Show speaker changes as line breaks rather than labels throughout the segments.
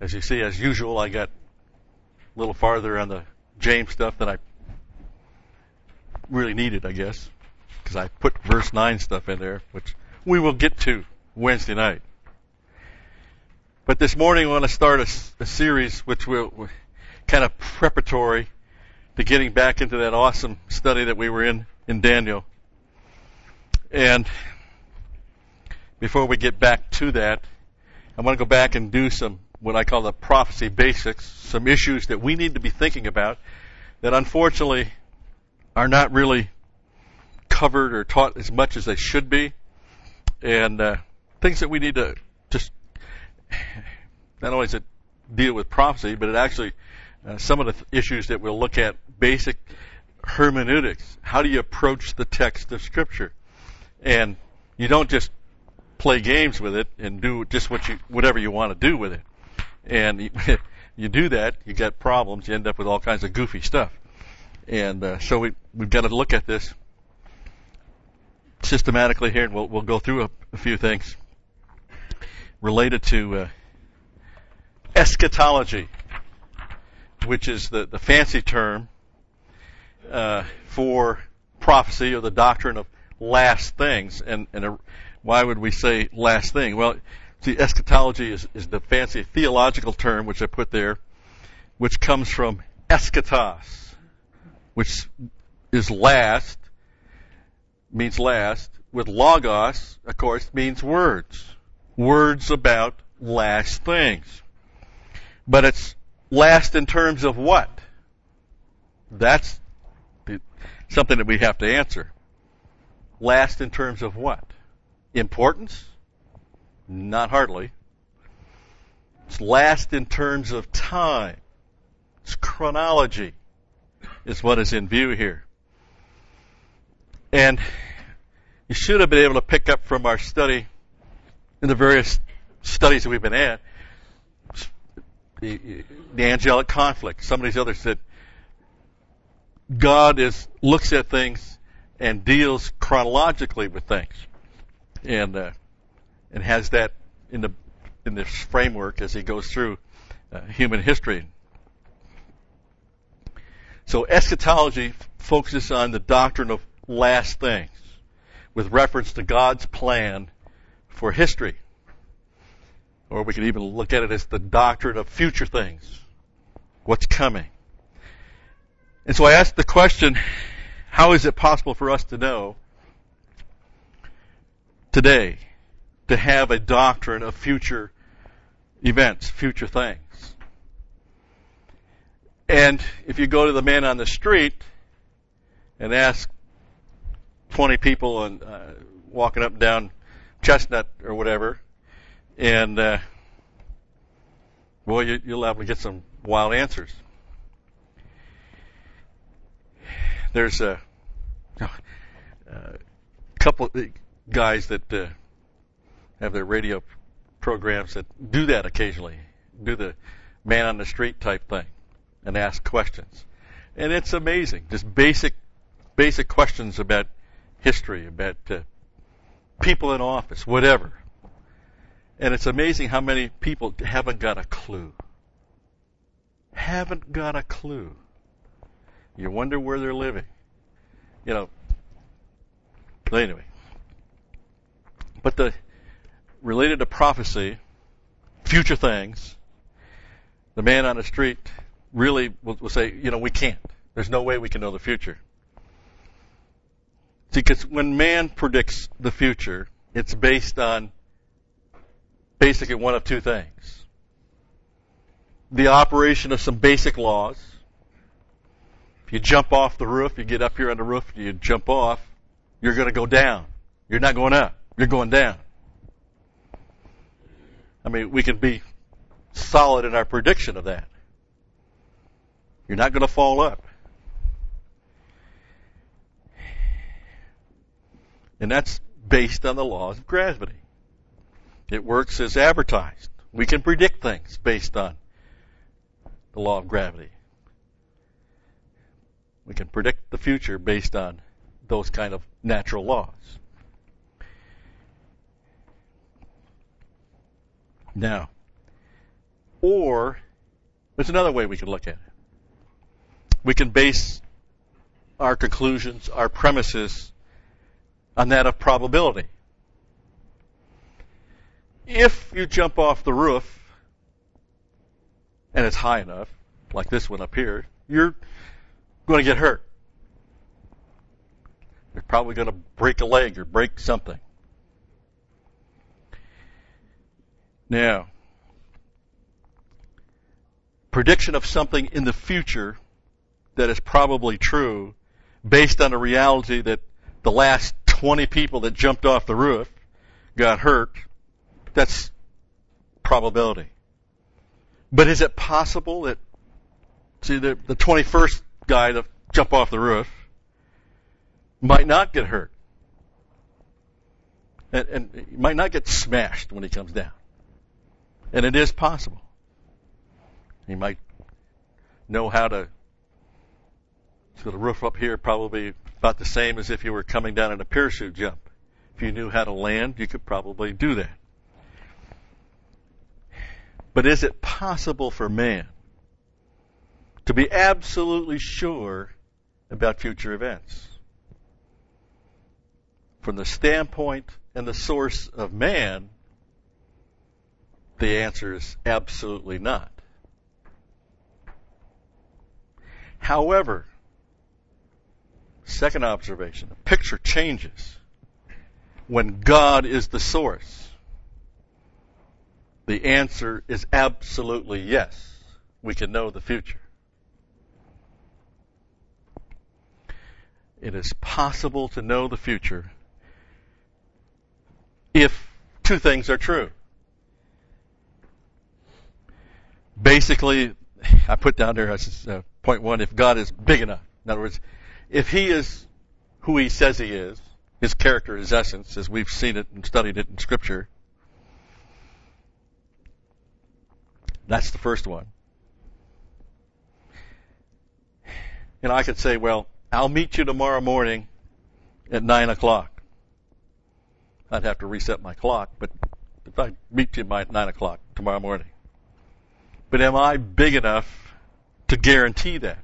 As you see, as usual, I got a little farther on the James stuff than I really needed, I guess, because I put verse 9 stuff in there, which we will get to Wednesday night. But this morning I want to start a series which will kind of preparatory to getting back into that awesome study that we were in Daniel. And before we get back to that, I want to go back and do some what I call the prophecy basics, some issues that we need to be thinking about that unfortunately are not really covered or taught as much as they should be, and things that we need to just not only does it deal with prophecy, but it actually some of the issues that we'll look at, basic hermeneutics. How do you approach the text of Scripture? And you don't just play games with it and do just whatever you want to do with it. And you do that, you get problems. You end up with all kinds of goofy stuff. And so we've got to look at this systematically here, and we'll go through a few things related to eschatology, which is the fancy term for prophecy or the doctrine of last things. And why would we say last thing? Well, see, eschatology is the fancy theological term which I put there, which comes from eschatos, which is last, means last, with logos, of course, means words. Words about last things. But it's last in terms of what? That's something that we have to answer. Last in terms of what? Importance? Not hardly. It's last in terms of time. It's chronology is what is in view here. And you should have been able to pick up from our study in the various studies that we've been at, the angelic conflict, some of these others, that God looks at things and deals chronologically with things, and has that in this framework as he goes through human history. So eschatology focuses on the doctrine of last things with reference to God's plan for history. Or we could even look at it as the doctrine of future things, what's coming. And so I asked the question, how is it possible for us to know today to have a doctrine of future events, future things? And if you go to the man on the street and ask 20 people and walking up and down Chestnut or whatever, and you'll likely get some wild answers. There's a couple guys that have their radio programs that do that occasionally, do the man on the street type thing and ask questions. And it's amazing, just basic questions about history, about people in office, whatever. And it's amazing how many people haven't got a clue. Haven't got a clue. You wonder where they're living. But anyway. But related to prophecy, future things, the man on the street really will say, we can't. There's no way we can know the future. See, because when man predicts the future, it's based on basically one of two things. The operation of some basic laws. If you jump off the roof, you get up here on the roof, you jump off, you're going to go down. You're not going up. You're going down. I mean, we can be solid in our prediction of that. You're not going to fall up. And that's based on the laws of gravity. It works as advertised. We can predict things based on the law of gravity. We can predict the future based on those kind of natural laws. Now, Or there's another way we can look at it. We can base our conclusions, our premises, on that of probability. If you jump off the roof, and it's high enough, like this one up here, you're going to get hurt. You're probably going to break a leg or break something. Now, prediction of something in the future that is probably true based on the reality that the last 20 people that jumped off the roof got hurt, that's probability. But is it possible that, see, the 21st guy to jump off the roof might not get hurt? And he might not get smashed when he comes down. And it is possible. He might know how to, so the roof up here probably about the same as if you were coming down in a parachute jump. If you knew how to land, you could probably do that. But is it possible for man to be absolutely sure about future events? From the standpoint and the source of man, the answer is absolutely not. However, second observation, the picture changes when God is the source. The answer is absolutely yes. We can know the future. It is possible to know the future if two things are true. Basically, I put down there as point one, if God is big enough. In other words, if He is who He says He is, His character, His essence, as we've seen it and studied it in Scripture, that's the first one. And I could say, well, I'll meet you tomorrow morning at 9 o'clock. I'd have to reset my clock, but if I meet you by 9 o'clock tomorrow morning. But am I big enough to guarantee that?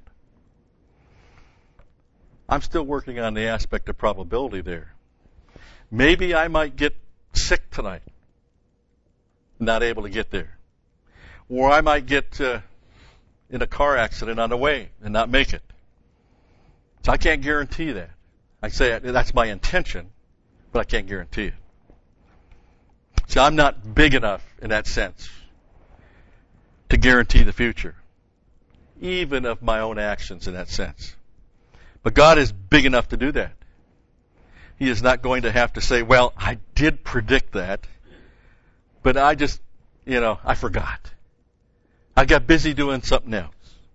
I'm still working on the aspect of probability there. Maybe I might get sick tonight, not able to get there. Or I might get in a car accident on the way and not make it. So I can't guarantee that. I say that's my intention, but I can't guarantee it. So I'm not big enough in that sense to guarantee the future, even of my own actions in that sense. But God is big enough to do that. He is not going to have to say, well, I did predict that, but I just, I forgot. I got busy doing something else.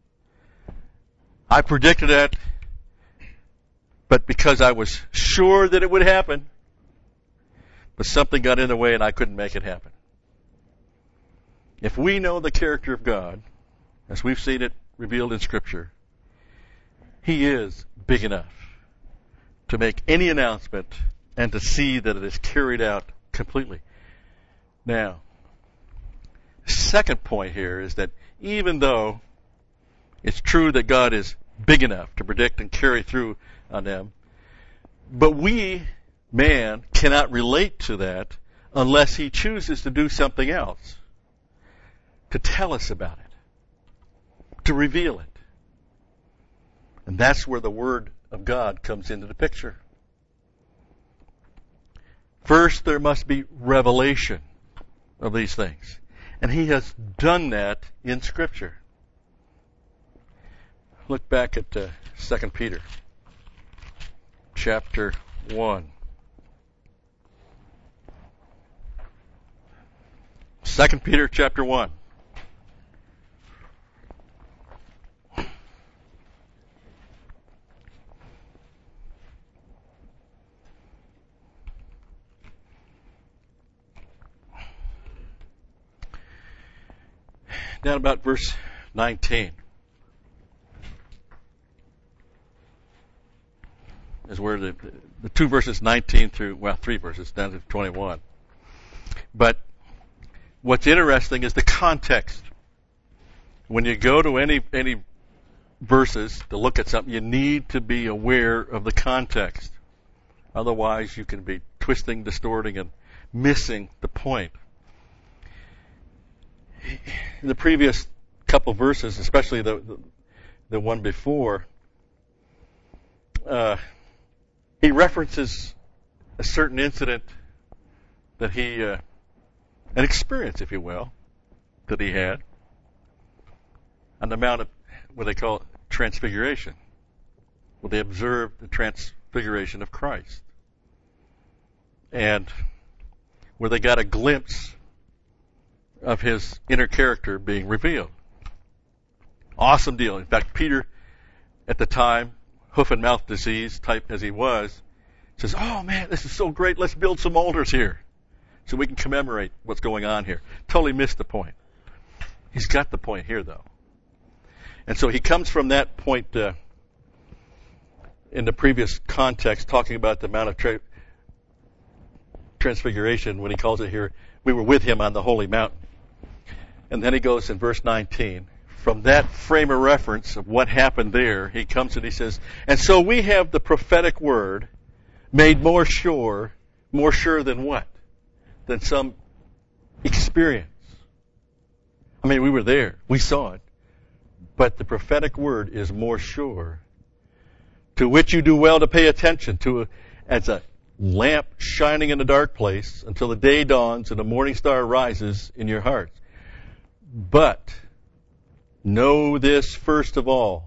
I predicted that, but because I was sure that it would happen, but something got in the way and I couldn't make it happen. If we know the character of God, as we've seen it revealed in Scripture, He is big enough to make any announcement and to see that it is carried out completely. Now, second point here is that even though it's true that God is big enough to predict and carry through on them, but we, man, cannot relate to that unless He chooses to do something else, to tell us about it, to reveal it. And that's where the Word of God comes into the picture. First, there must be revelation of these things. And He has done that in Scripture. Look back at 2 Peter chapter 1. 2 Peter chapter 1. Down about verse 19 is where the two verses 19 through, three verses down to 21. But what's interesting is the context When you go to any verses to look at something, you need to be aware of the context. Otherwise, you can be twisting, distorting, and missing the point. In the previous couple verses, especially the one before, he references a certain incident that he, an experience, if you will, that he had on the Mount of what they call transfiguration. Well, they observed the transfiguration of Christ. And where they got a glimpse of his inner character being revealed. Awesome deal. In fact, Peter, at the time, hoof and mouth disease type as he was, says, "Oh man, this is so great. Let's build some altars here so we can commemorate what's going on here." Totally missed the point. He's got the point here, though. And so he comes from that point in the previous context, talking about the Mount of Transfiguration, when he calls it here, we were with him on the holy mountain. And then he goes in verse 19. From that frame of reference of what happened there, he comes and he says, "And so we have the prophetic word made more sure than what? Than some experience." I mean, we were there. We saw it. But the prophetic word is more sure, to which you do well to pay attention to as a lamp shining in a dark place until the day dawns and the morning star rises in your hearts. But know this first of all.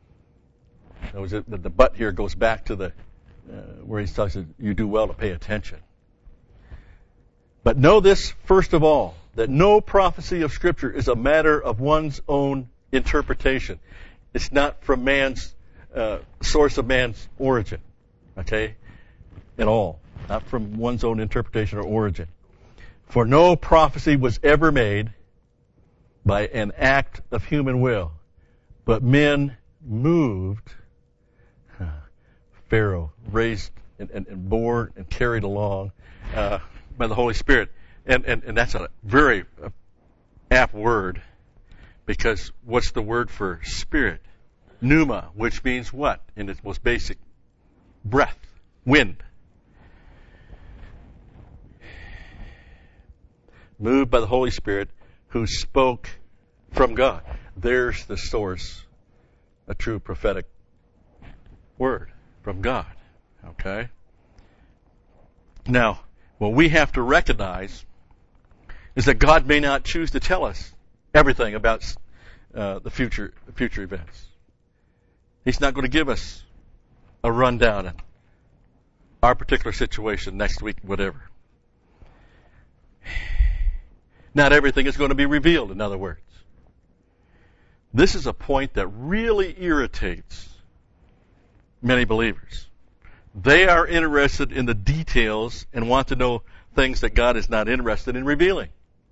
The but here goes back to the where he talks about you do well to pay attention. But know this first of all, that no prophecy of Scripture is a matter of one's own interpretation. It's not from man's source of man's origin, okay, at all. Not from one's own interpretation or origin. For no prophecy was ever made by an act of human will, but men moved, Pharaoh, raised and borne and carried along by the Holy Spirit. And that's a very apt word, because what's the word for spirit? Pneuma, which means what? In its most basic, breath, wind. Moved by the Holy Spirit, who spoke from God. There's the source, a true prophetic word from God. Okay? Now, what we have to recognize is that God may not choose to tell us everything about the future events. He's not going to give us a rundown on our particular situation next week, whatever. Not everything is going to be revealed, in other words. This is a point that really irritates many believers. They are interested in the details and want to know things that God is not interested in revealing.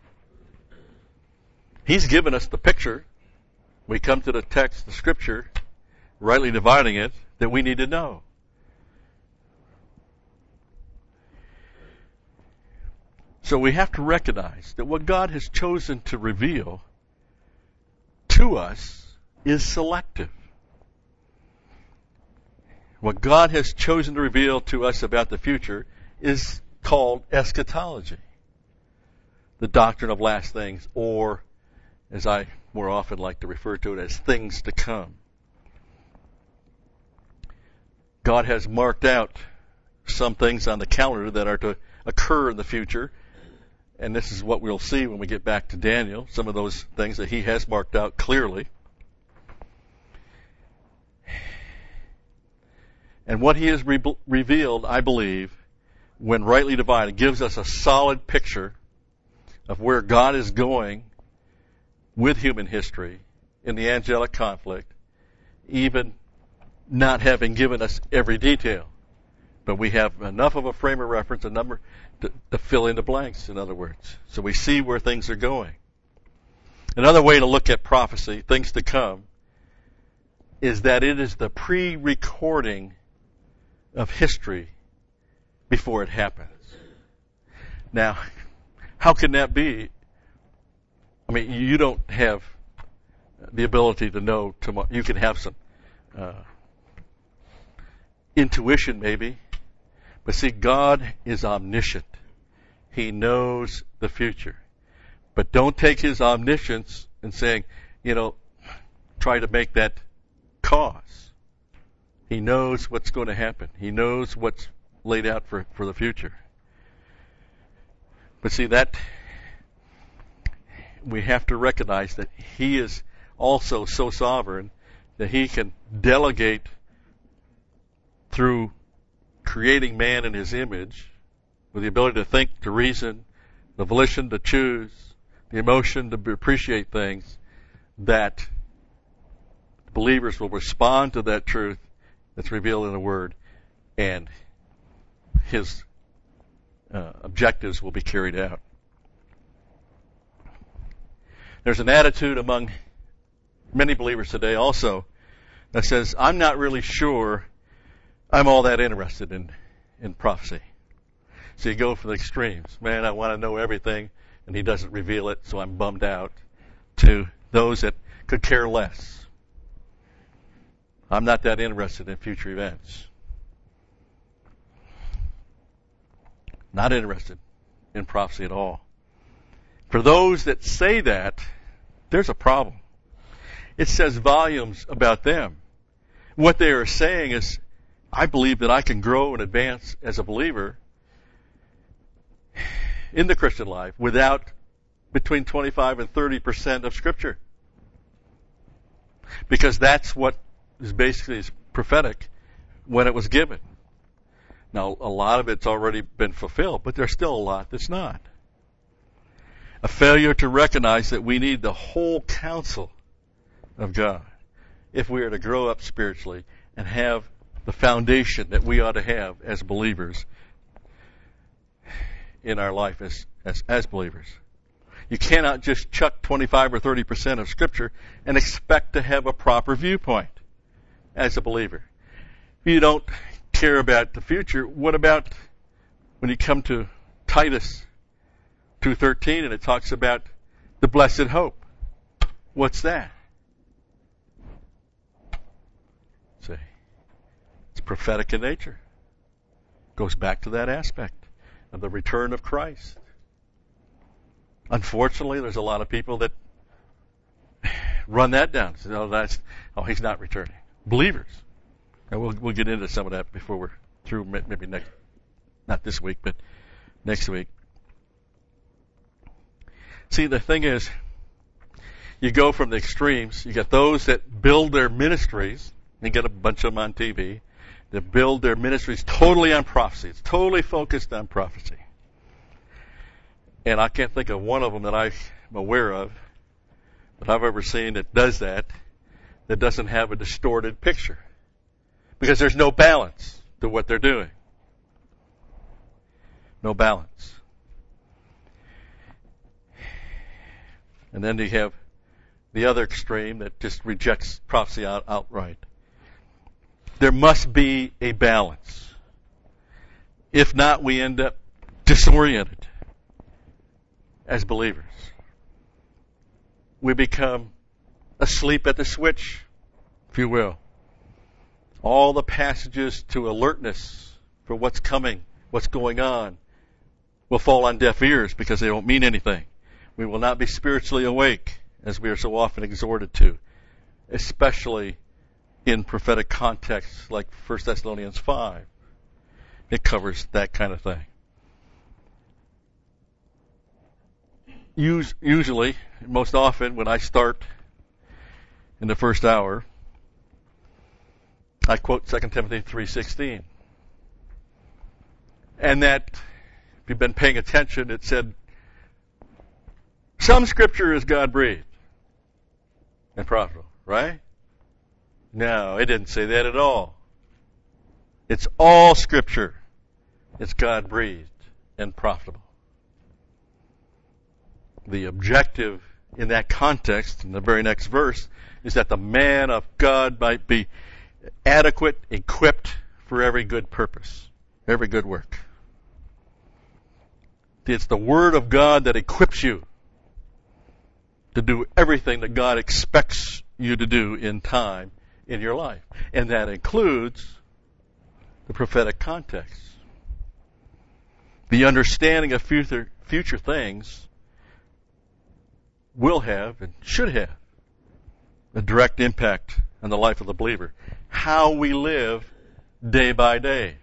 He's given us the picture. We come to the text, the Scripture, rightly dividing it, that we need to know. So we have to recognize that what God has chosen to reveal to us is selective. What God has chosen to reveal to us about the future is called eschatology, the doctrine of last things, or as I more often like to refer to it as things to come. God has marked out some things on the calendar that are to occur in the future, and this is what we'll see when we get back to Daniel, some of those things that he has marked out clearly. And what he has revealed, I believe, when rightly divided, gives us a solid picture of where God is going with human history in the angelic conflict, even not having given us every detail. But we have enough of a frame of reference, a number to fill in the blanks, in other words. So we see where things are going. Another way to look at prophecy, things to come, is that it is the pre-recording of history before it happens. Now, how can that be? I mean, you don't have the ability to know tomorrow. You can have some intuition maybe, but see, God is omniscient. He knows the future. But don't take His omniscience and saying, try to make that cause. He knows what's going to happen. He knows what's laid out for the future. But see, that we have to recognize that He is also so sovereign that He can delegate through creating man in His image with the ability to think, to reason, the volition to choose, the emotion to appreciate things, that believers will respond to that truth that's revealed in the Word, and His objectives will be carried out. There's an attitude among many believers today also that says, I'm not really sure I'm all that interested in prophecy. So you go for the extremes. Man, I want to know everything, and He doesn't reveal it, so I'm bummed out. To those that could care less. I'm not that interested in future events. Not interested in prophecy at all. For those that say that, there's a problem. It says volumes about them. What they are saying is, I believe that I can grow and advance as a believer in the Christian life without between 25 and 30% of Scripture. Because that's what is basically prophetic when it was given. Now, a lot of it's already been fulfilled, but there's still a lot that's not. A failure to recognize that we need the whole counsel of God if we are to grow up spiritually and have the foundation that we ought to have as believers in our life as believers. You cannot just chuck 25 or 30% of Scripture and expect to have a proper viewpoint as a believer. If you don't care about the future, what about when you come to Titus 2:13 and it talks about the blessed hope? What's that? See, it's prophetic in nature. Goes back to that aspect of the return of Christ. Unfortunately, there's a lot of people that run that down. Say, He's not returning. Believers. And we'll get into some of that before we're through, maybe not this week, but next week. See, the thing is, you go from the extremes. You get those that build their ministries, and you get a bunch of them on TV, that build their ministries totally on prophecy. It's totally focused on prophecy. And I can't think of one of them that I'm aware of that I've ever seen that does that doesn't have a distorted picture. Because there's no balance to what they're doing. No balance. And then you have the other extreme that just rejects prophecy outright. There must be a balance. If not, we end up disoriented as believers. We become asleep at the switch, if you will. All the passages to alertness for what's coming, what's going on, will fall on deaf ears because they don't mean anything. We will not be spiritually awake, as we are so often exhorted to, especially in prophetic contexts like 1 Thessalonians 5. It covers that kind of thing. Usually, most often, when I start in the first hour, I quote 2 Timothy 3:16. And that, if you've been paying attention, it said, some Scripture is God-breathed and profitable, right? No, it didn't say that at all. It's all Scripture. It's God-breathed and profitable. The objective in that context, in the very next verse, is that the man of God might be adequate, equipped for every good purpose, every good work. It's the Word of God that equips you to do everything that God expects you to do in time in your life. And that includes the prophetic context. The understanding of future things will have and should have a direct impact on the life of the believer. How we live day by day.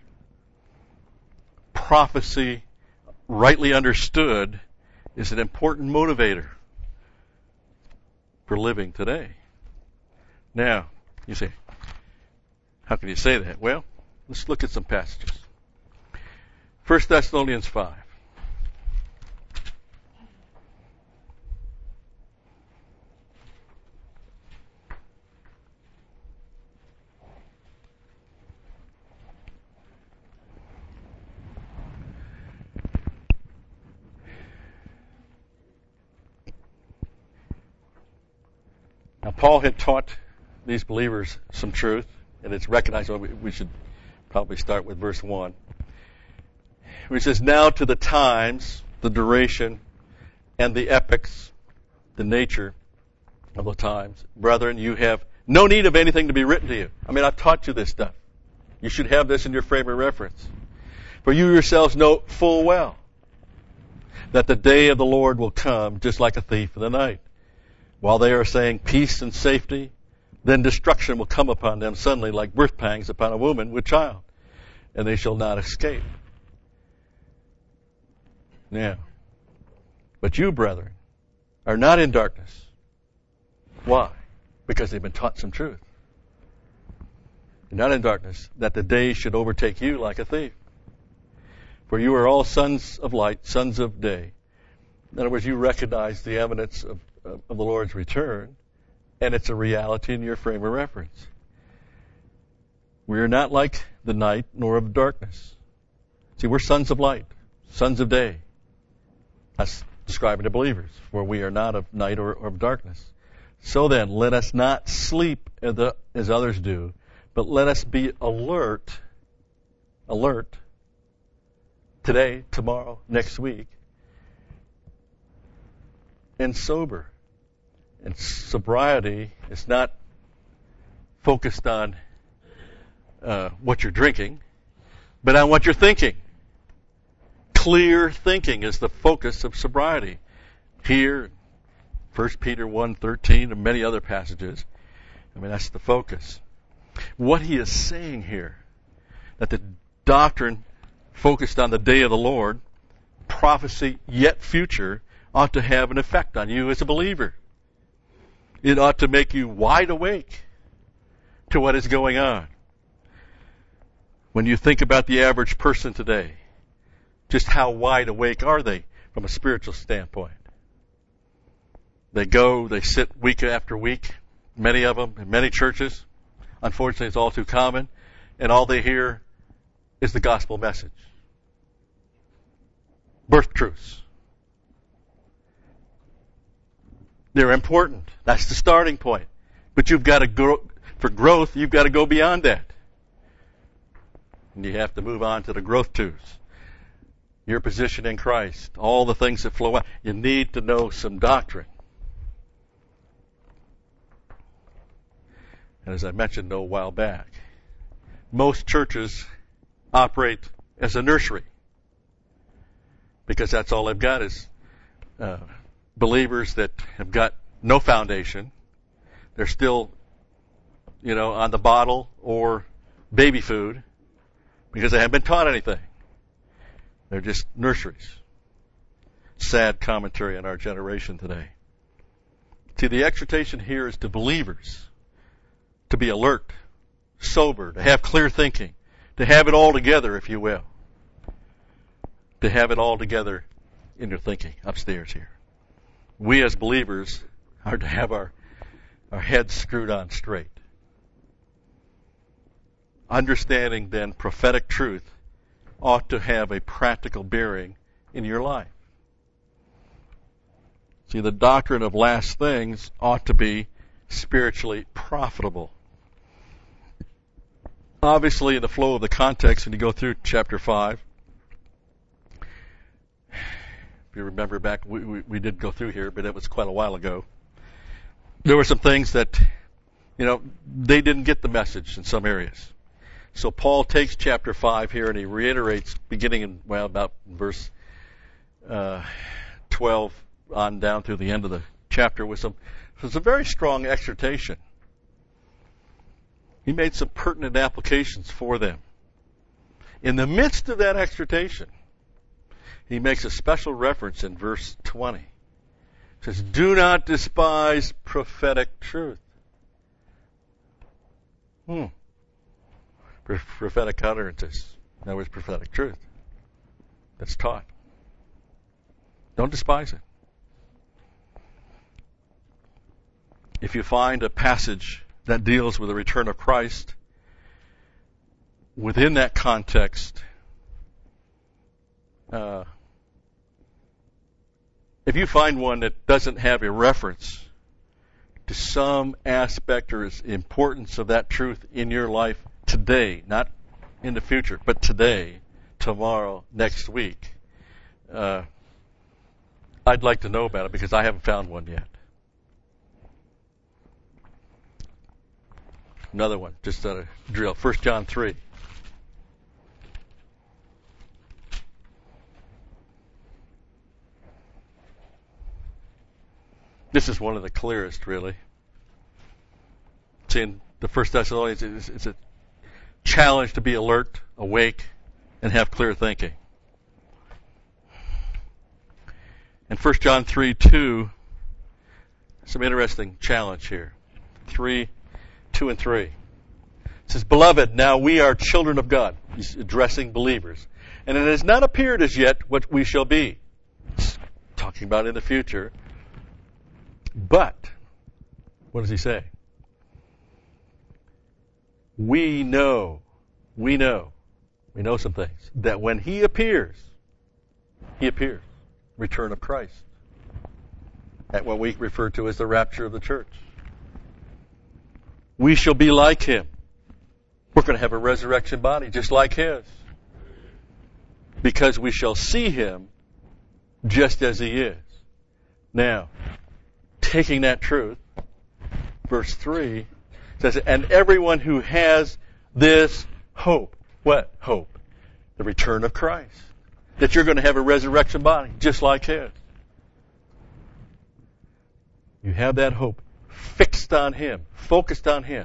Prophecy, rightly understood, is an important motivator for living today. Now, you say, how can you say that? Well, let's look at some passages. 1 Thessalonians 5. Now, Paul had taught these believers some truth, and it's recognized. We should probably start with verse 1. He says, now to the times, the duration, and the epochs, the nature of the times. Brethren, you have no need of anything to be written to you. I mean, I've taught you this stuff. You should have this in your frame of reference. For you yourselves know full well that the day of the Lord will come just like a thief in the night. While they are saying peace and safety, then destruction will come upon them suddenly like birth pangs upon a woman with child, and they shall not escape. Now, but you, brethren, are not in darkness. Why? Because they've been taught some truth. You're not in darkness, that the day should overtake you like a thief. For you are all sons of light, sons of day. In other words, you recognize the evidence of the Lord's return, and it's a reality in your frame of reference. We are not like the night, nor of darkness. See, we're sons of light, sons of day. That's describing the believers, for we are not of night or of darkness. So then, let us not sleep as others do, but let us be alert today, tomorrow, next week, and sober. And sobriety is not focused on what you're drinking, but on what you're thinking. Clear thinking is the focus of sobriety. Here, 1 Peter 1:13 and many other passages, I mean, that's the focus. What he is saying here, that the doctrine focused on the day of the Lord, prophecy yet future, ought to have an effect on you as a believer. It ought to make you wide awake to what is going on. When you think about the average person today, just how wide awake are they from a spiritual standpoint? They sit week after week, many of them in many churches. Unfortunately, it's all too common, and all they hear is the gospel message. Birth truths. They're important. That's the starting point. But you've got to go, for growth, you've got to go beyond that. And you have to move on to the growth truths. Your position in Christ, all the things that flow out. You need to know some doctrine. And as I mentioned a while back, most churches operate as a nursery because that's all they've got is believers that have got no foundation. They're still, on the bottle or baby food because they haven't been taught anything. They're just nurseries. Sad commentary on our generation today. See, the exhortation here is to believers to be alert, sober, to have clear thinking, to have it all together, if you will. To have it all together in your thinking upstairs here. We as believers are to have our heads screwed on straight. Understanding then prophetic truth ought to have a practical bearing in your life. See, the doctrine of last things ought to be spiritually profitable. Obviously, in the flow of the context, when you go through chapter 5, if you remember back, we did go through here, but it was quite a while ago. There were some things that they didn't get the message in some areas. So Paul takes chapter 5 here and he reiterates, beginning in, about verse 12 on down through the end of the chapter with some very strong exhortation. He made some pertinent applications for them. In the midst of that exhortation, he makes a special reference in verse 20. He says, do not despise prophetic truth. Prophetic utterances. In other words, prophetic truth that's taught. Don't despise it. If you find a passage that deals with the return of Christ, within that context, if you find one that doesn't have a reference to some aspect or importance of that truth in your life today, not in the future, but today, tomorrow, next week, I'd like to know about it because I haven't found one yet. Another one, just a drill. 1 John 3. This is one of the clearest, really. It's in the First Thessalonians. It's a challenge to be alert, awake, and have clear thinking. And 1 John 3:2, some interesting challenge here. 3:2 and 3. It says, Beloved, now we are children of God. He's addressing believers. And it has not appeared as yet what we shall be. He's talking about in the future. But, what does he say? We know some things, that when he appears, return of Christ, at what we refer to as the rapture of the church. We shall be like him. We're going to have a resurrection body just like his, because we shall see him just as he is. Now, taking that truth, verse 3 says, and everyone who has this hope. What hope? The return of Christ. That you're going to have a resurrection body just like his. You have that hope fixed on him, focused on him.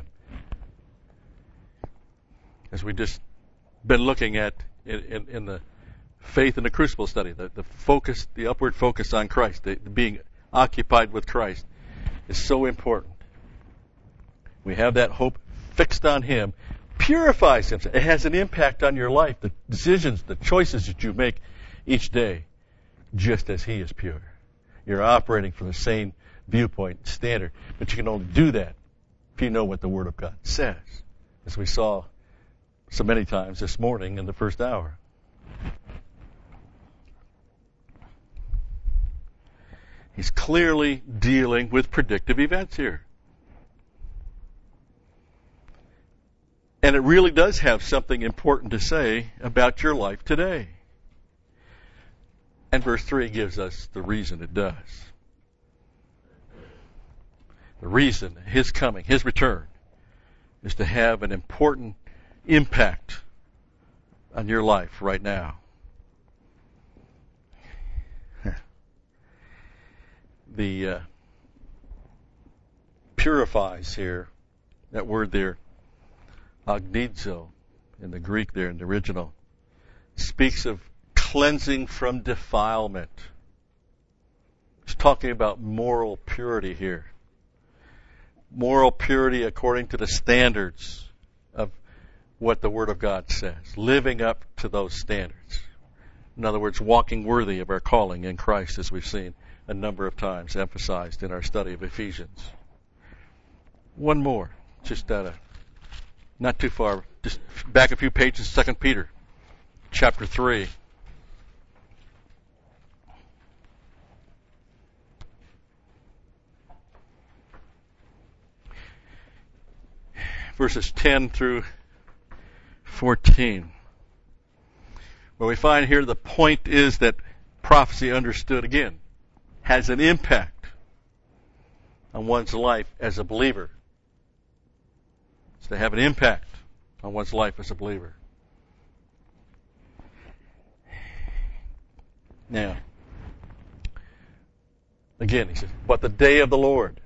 As we just been looking at in the faith in the crucible study, the focus, the upward focus on Christ, the being occupied with Christ is so important. We have that hope fixed on him, purifies him. It has an impact on your life, the decisions, the choices that you make each day, just as he is pure. You're operating from the same viewpoint, standard, but you can only do that if you know what the Word of God says, as we saw so many times this morning in the first hour. He's clearly dealing with predictive events here. And it really does have something important to say about your life today. And verse 3 gives us the reason it does. The reason his coming, his return, is to have an important impact on your life right now. The purifies here, that word there, agnizo, in the Greek there, in the original, speaks of cleansing from defilement. It's talking about moral purity here. Moral purity according to the standards of what the Word of God says. Living up to those standards. In other words, walking worthy of our calling in Christ, as we've seen a number of times emphasized in our study of Ephesians. One more, just not too far, just back a few pages, 2 Peter, chapter 3. Verses 10 through 14. Where we find here the point is that prophecy, understood again, has an impact on one's life as a believer. It's to have an impact on one's life as a believer. Now, again, he says, but the day of the Lord,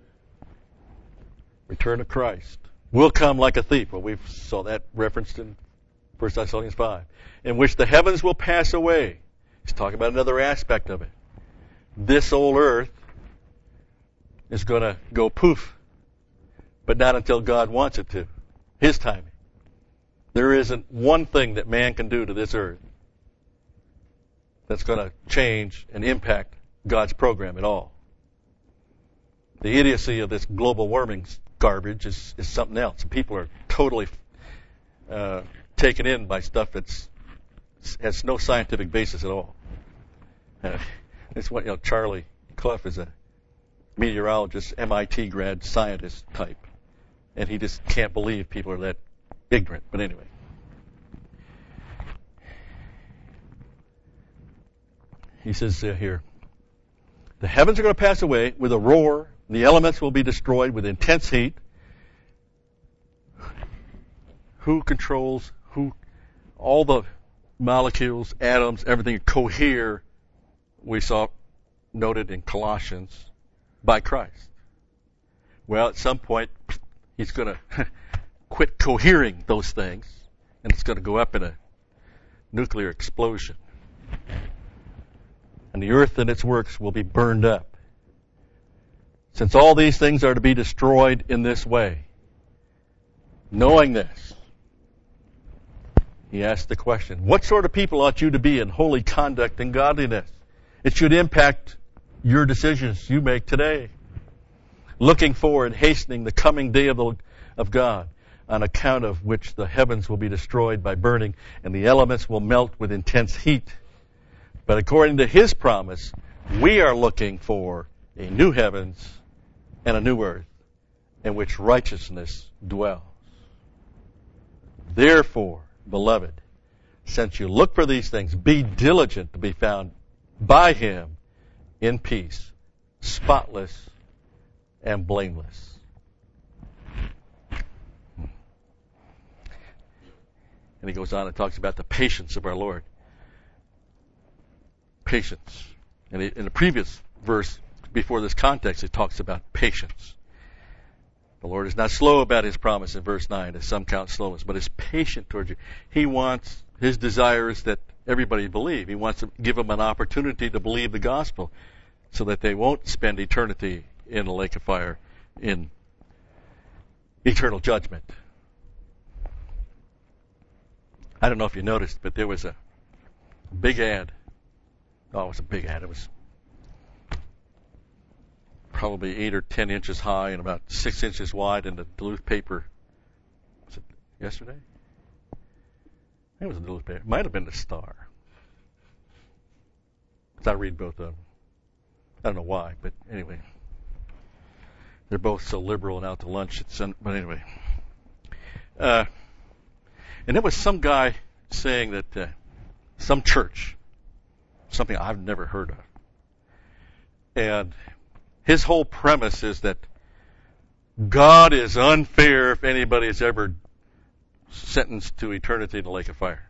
return of Christ, will come like a thief. Well, we saw that referenced in 1 Thessalonians 5. In which the heavens will pass away. He's talking about another aspect of it. This old earth is going to go poof, but not until God wants it to. His timing. There isn't one thing that man can do to this earth that's going to change and impact God's program at all. The idiocy of this global warming garbage is something else. People are totally taken in by stuff that has no scientific basis at all. It's what Charlie Clough is a meteorologist, MIT grad scientist type, and he just can't believe people are that ignorant. But anyway, he says here, the heavens are going to pass away with a roar. The elements will be destroyed with intense heat. Who controls who? All the molecules, atoms, everything cohere, we saw noted in Colossians, by Christ. Well, at some point, he's going to quit cohering those things, and it's going to go up in a nuclear explosion. And the earth and its works will be burned up. Since all these things are to be destroyed in this way, knowing this, he asked the question, what sort of people ought you to be in holy conduct and godliness? It should impact your decisions you make today. Looking for and hastening the coming day of God, on account of which the heavens will be destroyed by burning, and the elements will melt with intense heat. But according to his promise, we are looking for a new heavens and a new earth, in which righteousness dwells. Therefore, beloved, since you look for these things, be diligent to be found by him in peace, spotless and blameless. And he goes on and talks about the patience of our Lord. Patience. And in the previous verse, before this context, it talks about patience. The Lord is not slow about his promise in verse 9, as some count slowness, but is patient towards you. He wants, his desire is that everybody believe. He wants to give them an opportunity to believe the gospel so that they won't spend eternity in a lake of fire in eternal judgment. I don't know if you noticed, but there was a big ad. Oh, it was a big ad. It was probably 8 or 10 inches high and about 6 inches wide in the Duluth paper. Was it yesterday? It was a Duluth paper. It might have been the Star. Because I read both of them. I don't know why, but anyway. They're both so liberal and out to lunch. But anyway. And there was some guy saying that some church, something I've never heard of, and his whole premise is that God is unfair if anybody is ever sentenced to eternity in the lake of fire.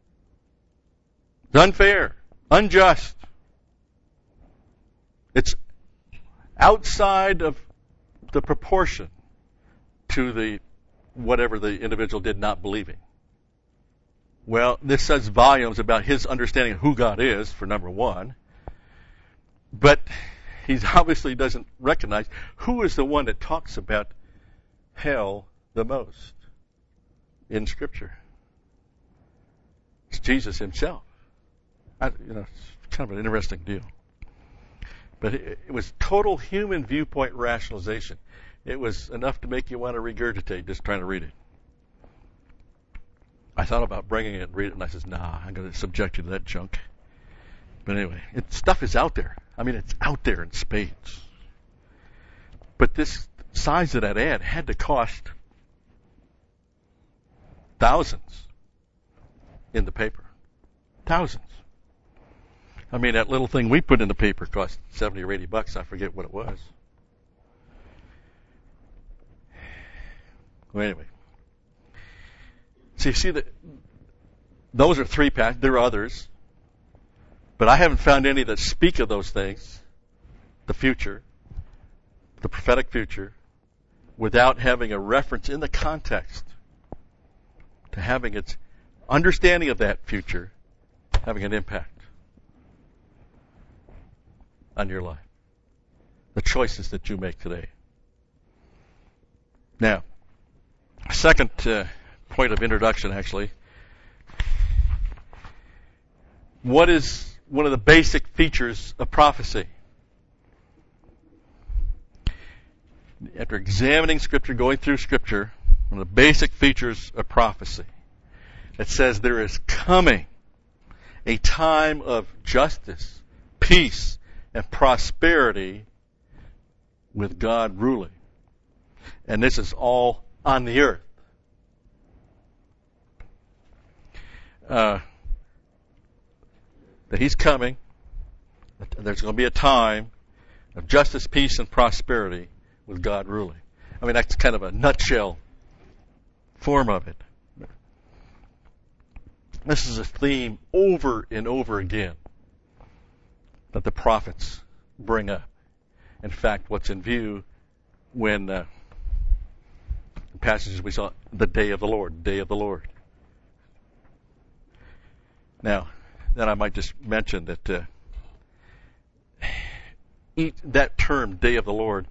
It's unfair, unjust. It's outside of the proportion to the whatever the individual did not believing. Well, this says volumes about his understanding of who God is, for number one. But he obviously doesn't recognize who is the one that talks about hell the most in Scripture. It's Jesus himself. It's kind of an interesting deal. But it was total human viewpoint rationalization. It was enough to make you want to regurgitate just trying to read it. I thought about bringing it and read it, and I said, nah, I'm going to subject you to that junk. But anyway, stuff is out there. I mean, it's out there in spades. But this size of that ad had to cost thousands in the paper. Thousands. I mean, that little thing we put in the paper cost $70 or $80. I forget what it was. Well, anyway, So you see that those are three passages. There are others, but I haven't found any that speak of those things, the future, the prophetic future, without having a reference in the context to having its understanding of that future having an impact on your life, the choices that you make today. Now, second point of introduction, actually. What is one of the basic features of prophecy? After examining Scripture, going through Scripture, one of the basic features of prophecy, it says there is coming a time of justice, peace, and prosperity with God ruling. And this is all on the earth. That He's coming. There's going to be a time of justice, peace, and prosperity with God ruling. I mean, that's kind of a nutshell form of it. This is a theme over and over again that the prophets bring up. In fact, what's in view when the passages we saw, the day of the Lord, day of the Lord. Now, then I might just mention that that term, day of the Lord,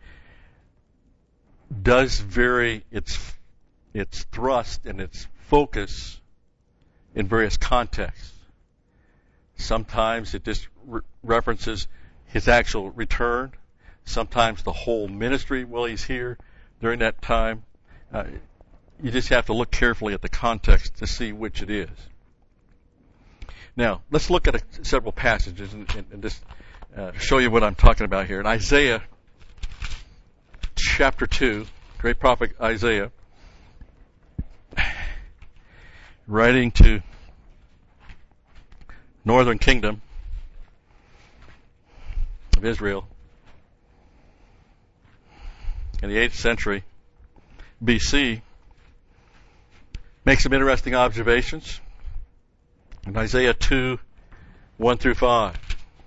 does vary its thrust and its focus in various contexts. Sometimes it just references His actual return. Sometimes the whole ministry while He's here during that time. You just have to look carefully at the context to see which it is. Now, let's look at several passages and just show you what I'm talking about here. In Isaiah chapter 2, great prophet Isaiah, writing to northern kingdom of Israel in the 8th century BC, makes some interesting observations. In Isaiah 2, 1 through 5.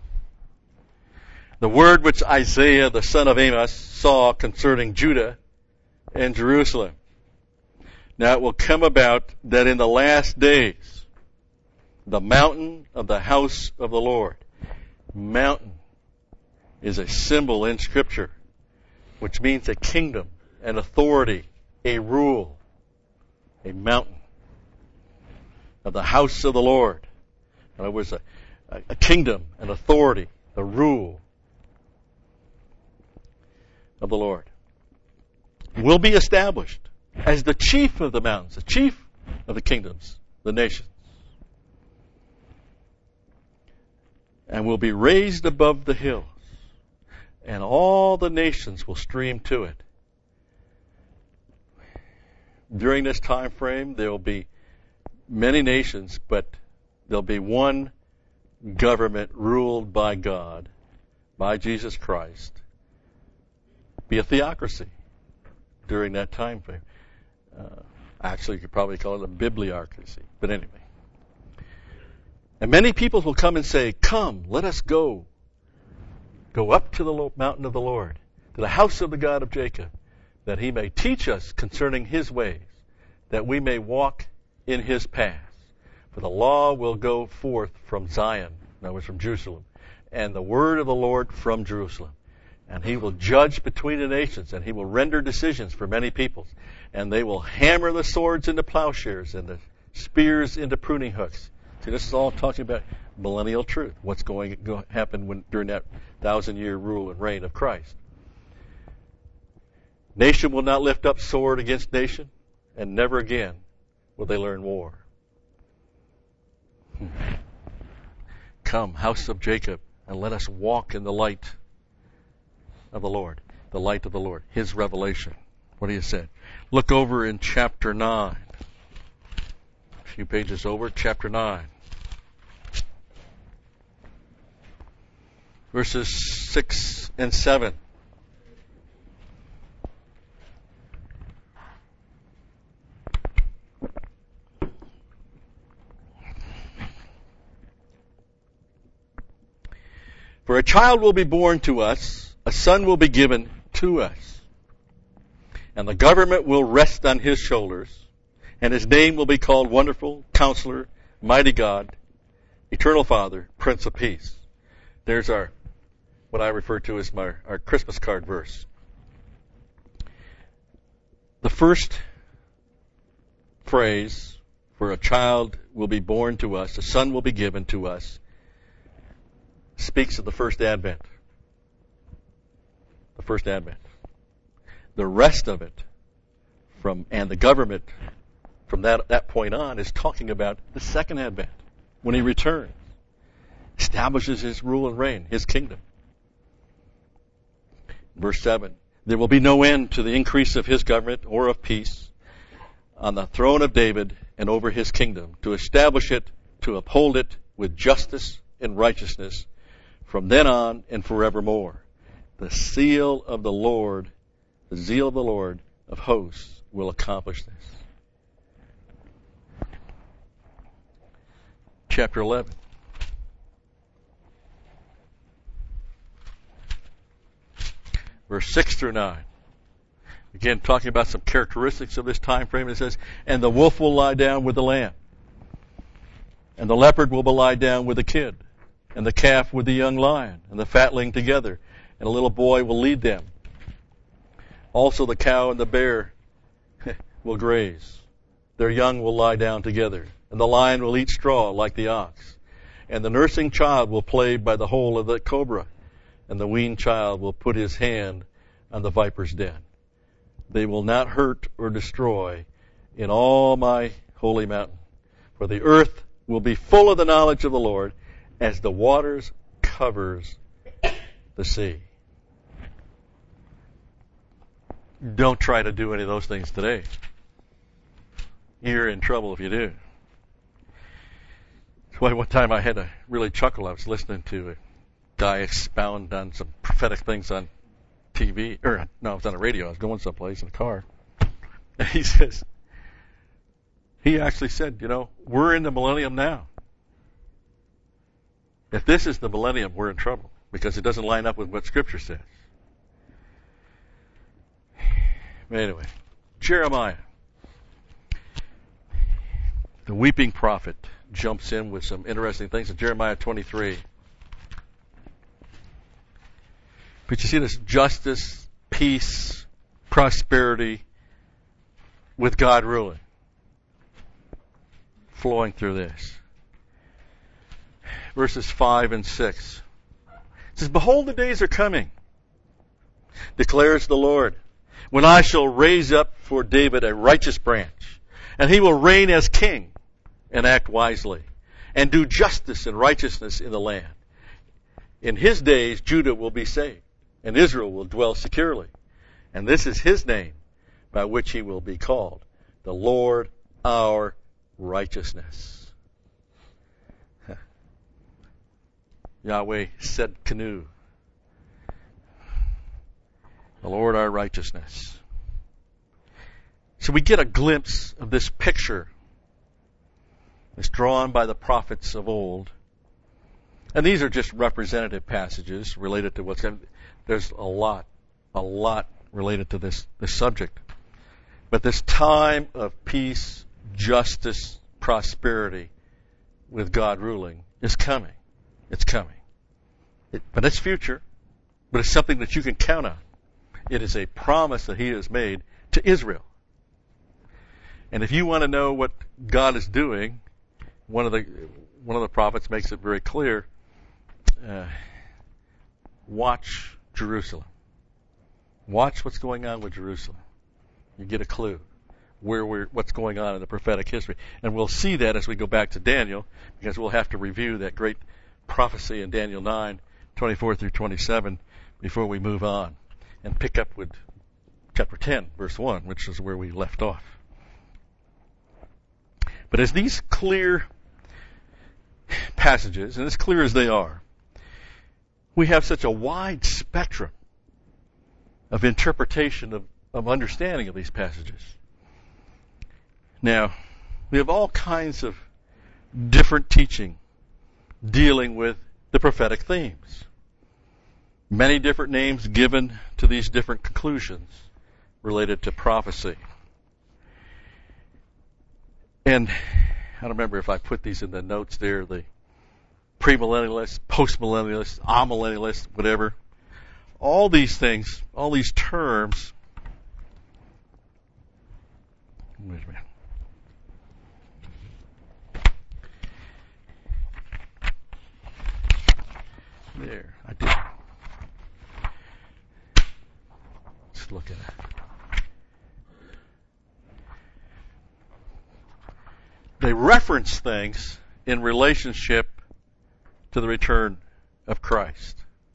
The word which Isaiah, the son of Amos, saw concerning Judah and Jerusalem. Now it will come about that in the last days, the mountain of the house of the Lord. Mountain is a symbol in Scripture, which means a kingdom, an authority, a rule, a mountain of the house of the Lord. In other words, a kingdom, an authority, the rule of the Lord will be established as the chief of the mountains, the chief of the kingdoms, the nations, and will be raised above the hills, and all the nations will stream to it. During this time frame, there will be many nations, but there'll be one government ruled by God, by Jesus Christ. Be a theocracy during that time frame. Actually, you could probably call it a bibliocracy. But anyway. And many peoples will come and say, "Come, let us go. Go up to the mountain of the Lord, to the house of the God of Jacob, that He may teach us concerning His ways, that we may walk in His paths. For the law will go forth from Zion," in other words, from Jerusalem, "and the word of the Lord from Jerusalem. And He will judge between the nations, and He will render decisions for many peoples. And they will hammer the swords into plowshares and the spears into pruning hooks." See, this is all talking about millennial truth, what's going to happen during that 1,000-year rule and reign of Christ. Nation will not lift up sword against nation, and never again will they learn war. Come, house of Jacob, and let us walk in the light of the Lord. The light of the Lord. His revelation. What He said. Look over in chapter 9. A few pages over, chapter 9. Verses 6 and 7. For a child will be born to us, a son will be given to us, and the government will rest on his shoulders, and his name will be called Wonderful, Counselor, Mighty God, Eternal Father, Prince of Peace. There's what I refer to as our Christmas card verse. The first phrase, for a child will be born to us, a son will be given to us, speaks of the first advent. The first advent. The rest of it, and the government from that point on, is talking about the second advent, when he returns, establishes his rule and reign, his kingdom. Verse 7, there will be no end to the increase of his government or of peace on the throne of David and over his kingdom, to establish it, to uphold it with justice and righteousness from then on and forevermore. The seal of the Lord, the zeal of the Lord of hosts will accomplish this. Chapter 11. Verse 6 through 9. Again, talking about some characteristics of this time frame. It says, and the wolf will lie down with the lamb, and the leopard will lie down with the kid, and the calf with the young lion, and the fatling together, and a little boy will lead them. Also the cow and the bear will graze. Their young will lie down together, and the lion will eat straw like the ox. And the nursing child will play by the hole of the cobra, and the weaned child will put his hand on the viper's den. They will not hurt or destroy in all my holy mountain, for the earth will be full of the knowledge of the Lord as the waters covers the sea. Don't try to do any of those things today. You're in trouble if you do. That's why one time I had to really chuckle. I was listening to a guy expound on some prophetic things on TV, it was on the radio. I was going someplace in a car. And he actually said, we're in the millennium now. If this is the millennium, we're in trouble because it doesn't line up with what Scripture says. But anyway, Jeremiah, the weeping prophet, jumps in with some interesting things in Jeremiah 23. But you see this justice, peace, prosperity with God ruling, flowing through this. Verses 5 and 6. It says, behold, the days are coming, declares the Lord, when I shall raise up for David a righteous branch, and he will reign as king and act wisely, and do justice and righteousness in the land. In his days Judah will be saved, and Israel will dwell securely. And this is his name by which he will be called, the Lord our righteousness. Yahweh said canoe. The Lord our righteousness. So we get a glimpse of this picture that's drawn by the prophets of old. And these are just representative passages related to what's going to. There's a lot related to this subject. But this time of peace, justice, prosperity with God ruling is coming. It's coming. But it's future. But it's something that you can count on. It is a promise that he has made to Israel. And if you want to know what God is doing, one of the prophets makes it very clear. Watch Jerusalem. Watch what's going on with Jerusalem. You get a clue what's going on in the prophetic history. And we'll see that as we go back to Daniel, because we'll have to review that great prophecy in Daniel 9:24 through 27 before we move on and pick up with chapter 10, verse 1, which is where we left off. But as these clear passages, and as clear as they are, we have such a wide spectrum of interpretation of understanding of these passages. Now, we have all kinds of different teaching dealing with the prophetic themes. Many different names given to these different conclusions related to prophecy. And I don't remember if I put these in the notes there, the premillennialists, postmillennialists, amillennialists, whatever. All these things, all these terms, wait a minute. There, I did. Let's look at it. They reference things in relationship to the return of Christ.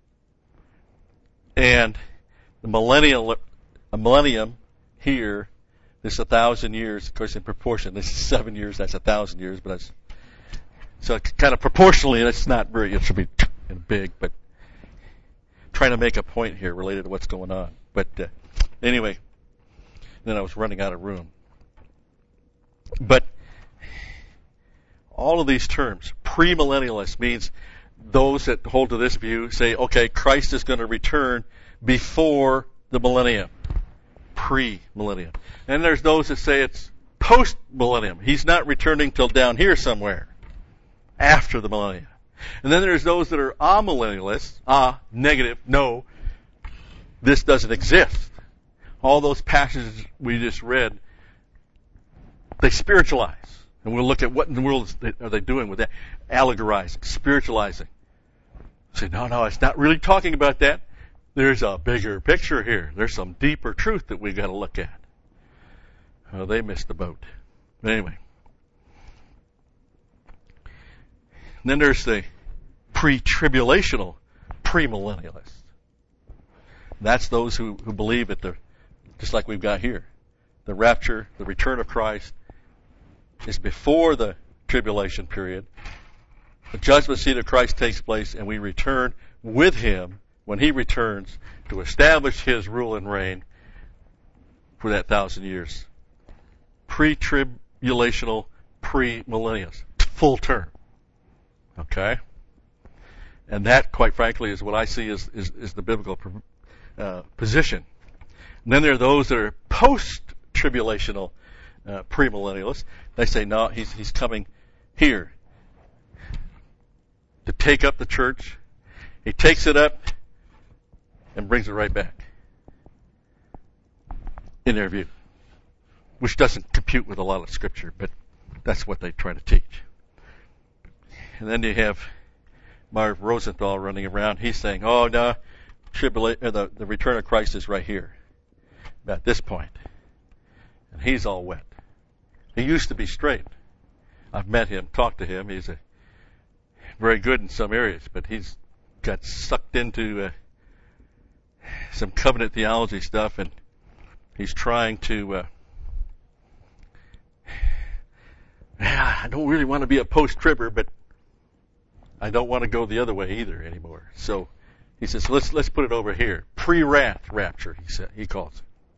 And the millennium here is 1,000 years, of course in proportion. This is 7 years, that's 1,000 years, but that's, so kind of proportionally, it's not very, it should be big, but trying to make a point here related to what's going on. But anyway, then I was running out of room. But all of these terms, premillennialist means those that hold to this view say, okay, Christ is going to return before the millennium, pre-millennium. And there's those that say it's post-millennium. He's not returning till down here somewhere, after the millennium. And then there's those that are amillennialists, negative, no, this doesn't exist. All those passages we just read, they spiritualize. And we'll look at what in the world are they doing with that. Allegorizing, spiritualizing. Say, no, it's not really talking about that. There's a bigger picture here. There's some deeper truth that we've got to look at. Oh, they missed the boat. But anyway. And then there's the pre-tribulational premillennialists. That's those who believe that just like we've got here, the rapture, the return of Christ is before the tribulation period. The judgment seat of Christ takes place, and we return with Him when He returns to establish His rule and reign for that 1,000 years. Pre-tribulational premillennialists, full term. Okay? And that, quite frankly, is what I see is the biblical position. And then there are those that are post-tribulational premillennialists. They say, no, he's coming here to take up the church. He takes it up and brings it right back, in their view, which doesn't compute with a lot of Scripture, but that's what they try to teach. And then you have Marv Rosenthal running around. He's saying, oh, no, the return of Christ is right here, about this point. And he's all wet. He used to be straight. I've met him, talked to him. He's very good in some areas, but he's got sucked into some covenant theology stuff, and he's trying to I don't really want to be a post-tribber, but I don't want to go the other way either anymore. So he says, let's put it over here. Pre-wrath rapture, he calls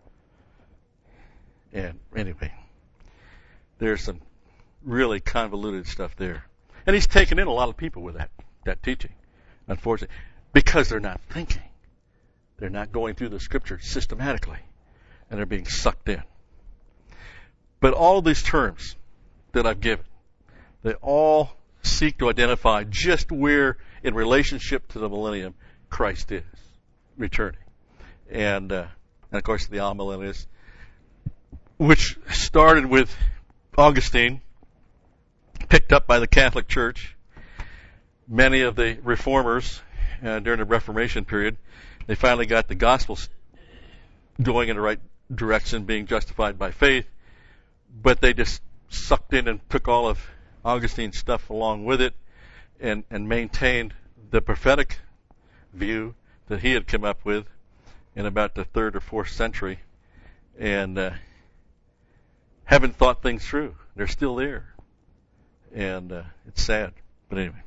it. And anyway, there's some really convoluted stuff there. And he's taken in a lot of people with that teaching, unfortunately, because they're not thinking. They're not going through the Scripture systematically, and they're being sucked in. But all these terms that I've given, they all seek to identify just where, in relationship to the millennium, Christ is returning. And of course, the amillennialists, which started with Augustine, picked up by the Catholic Church. Many of the reformers during the Reformation period, they finally got the gospel going in the right direction, being justified by faith, but they just sucked in and took all of Augustine's stuff along with it and maintained the prophetic view that he had come up with in about the 3rd or 4th century, and haven't thought things through. They're still there. And it's sad. But anyway.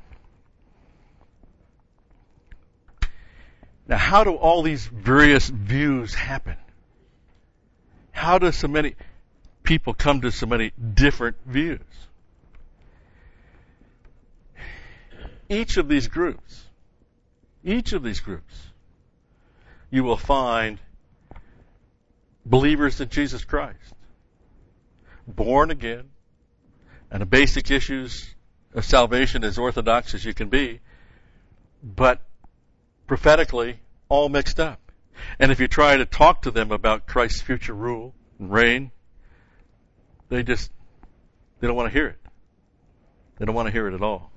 Now, how do all these various views happen? How do so many people come to so many different views? Each of these groups you will find believers in Jesus Christ, born again, and the basic issues of salvation as orthodox as you can be, but prophetically all mixed up. And if you try to talk to them about Christ's future rule and reign, they don't want to hear it. They don't want to hear it at all.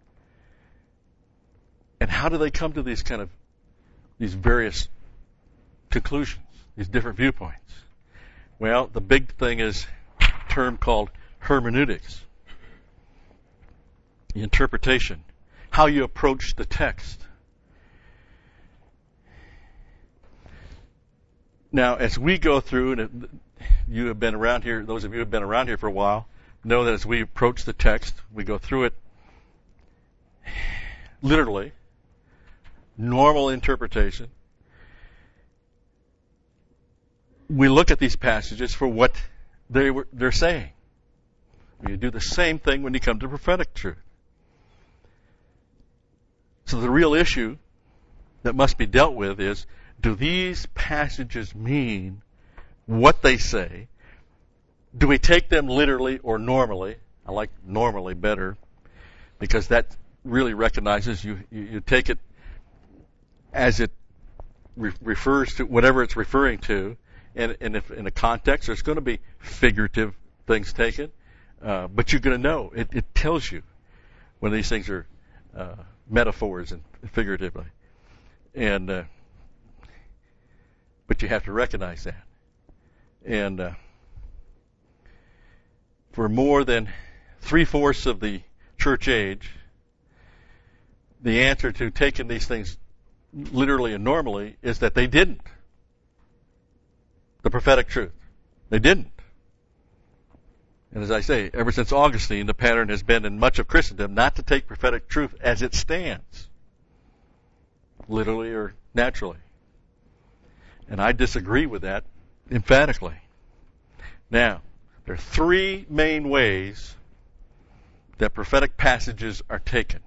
And how do they come to these various conclusions, these different viewpoints? Well, the big thing is a term called hermeneutics, the interpretation, how you approach the text. Now, as we go through, and you have been around here, those of you who have been around here for a while, know that as we approach the text, we go through it literally, normal interpretation. We look at these passages for what they're saying. You do the same thing when you come to prophetic truth. So the real issue that must be dealt with is, do these passages mean what they say? Do we take them literally or normally? I like normally better, because that really recognizes you take it as it refers to whatever it's referring to, and if in a context there's going to be figurative things taken, but you're going to know it tells you when these things are metaphors and figuratively, and but you have to recognize that. And for more than 3/4 of the church age, the answer to taking these things literally and normally is that they didn't. The prophetic truth. They didn't. And as I say, ever since Augustine, the pattern has been in much of Christendom not to take prophetic truth as it stands, literally or naturally. And I disagree with that emphatically. Now, there are three main ways that prophetic passages are taken.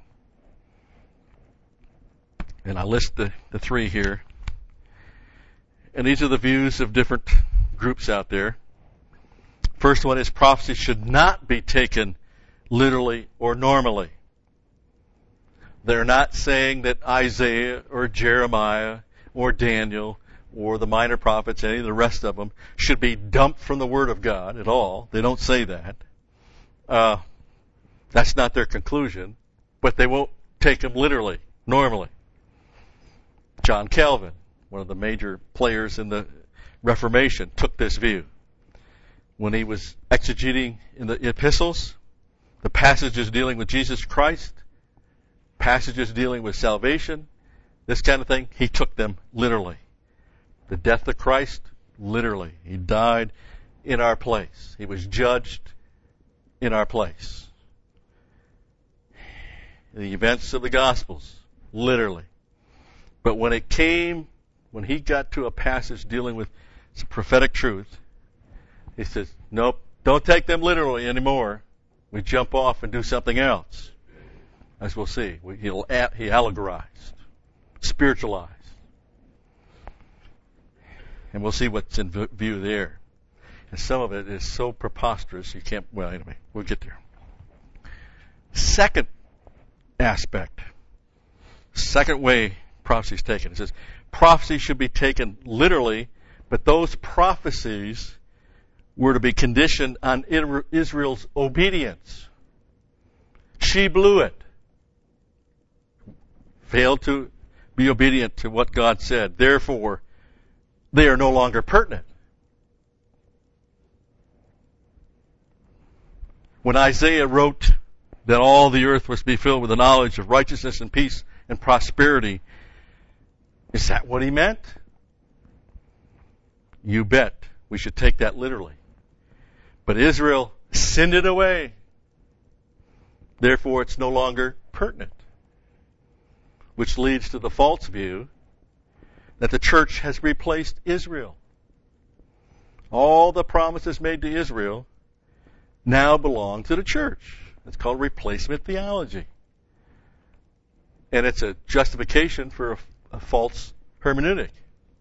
And I list the three here. And these are the views of different groups out there. First one is prophecy should not be taken literally or normally. They're not saying that Isaiah or Jeremiah or Daniel or the minor prophets, any of the rest of them, should be dumped from the Word of God at all. They don't say that. That's not their conclusion, but they won't take them literally, normally. John Calvin, one of the major players in the Reformation, took this view. When he was exegeting in the epistles, the passages dealing with Jesus Christ, passages dealing with salvation, this kind of thing, he took them literally. The death of Christ, literally. He died in our place. He was judged in our place. The events of the Gospels, literally. But when he got to a passage dealing with some prophetic truth, he says, nope, don't take them literally anymore. We jump off and do something else. As we'll see, he allegorized, spiritualized. And we'll see what's in view there. And some of it is so preposterous you can't, well, anyway, we'll get there. Second aspect, second way prophecy is taken. It says, prophecy should be taken literally, but those prophecies were to be conditioned on Israel's obedience. She blew it. Failed to be obedient to what God said. Therefore, they are no longer pertinent. When Isaiah wrote that all the earth was to be filled with the knowledge of righteousness and peace and prosperity, is that what he meant? You bet. We should take that literally. But Israel sinned it away. Therefore, it's no longer pertinent. Which leads to the false view that the church has replaced Israel. All the promises made to Israel now belong to the church. It's called replacement theology. And it's a justification for a false hermeneutic.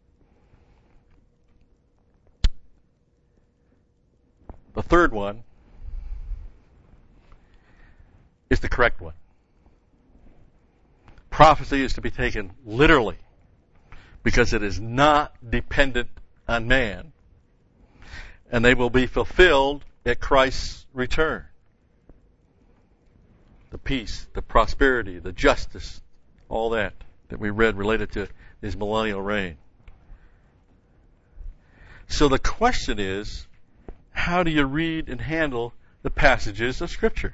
the third one is the correct one. Prophecy is to be taken literally because it is not dependent on man, and they will be fulfilled at Christ's return. The peace, the prosperity, the justice, all that we read related to his millennial reign. So the question is, how do you read and handle the passages of Scripture?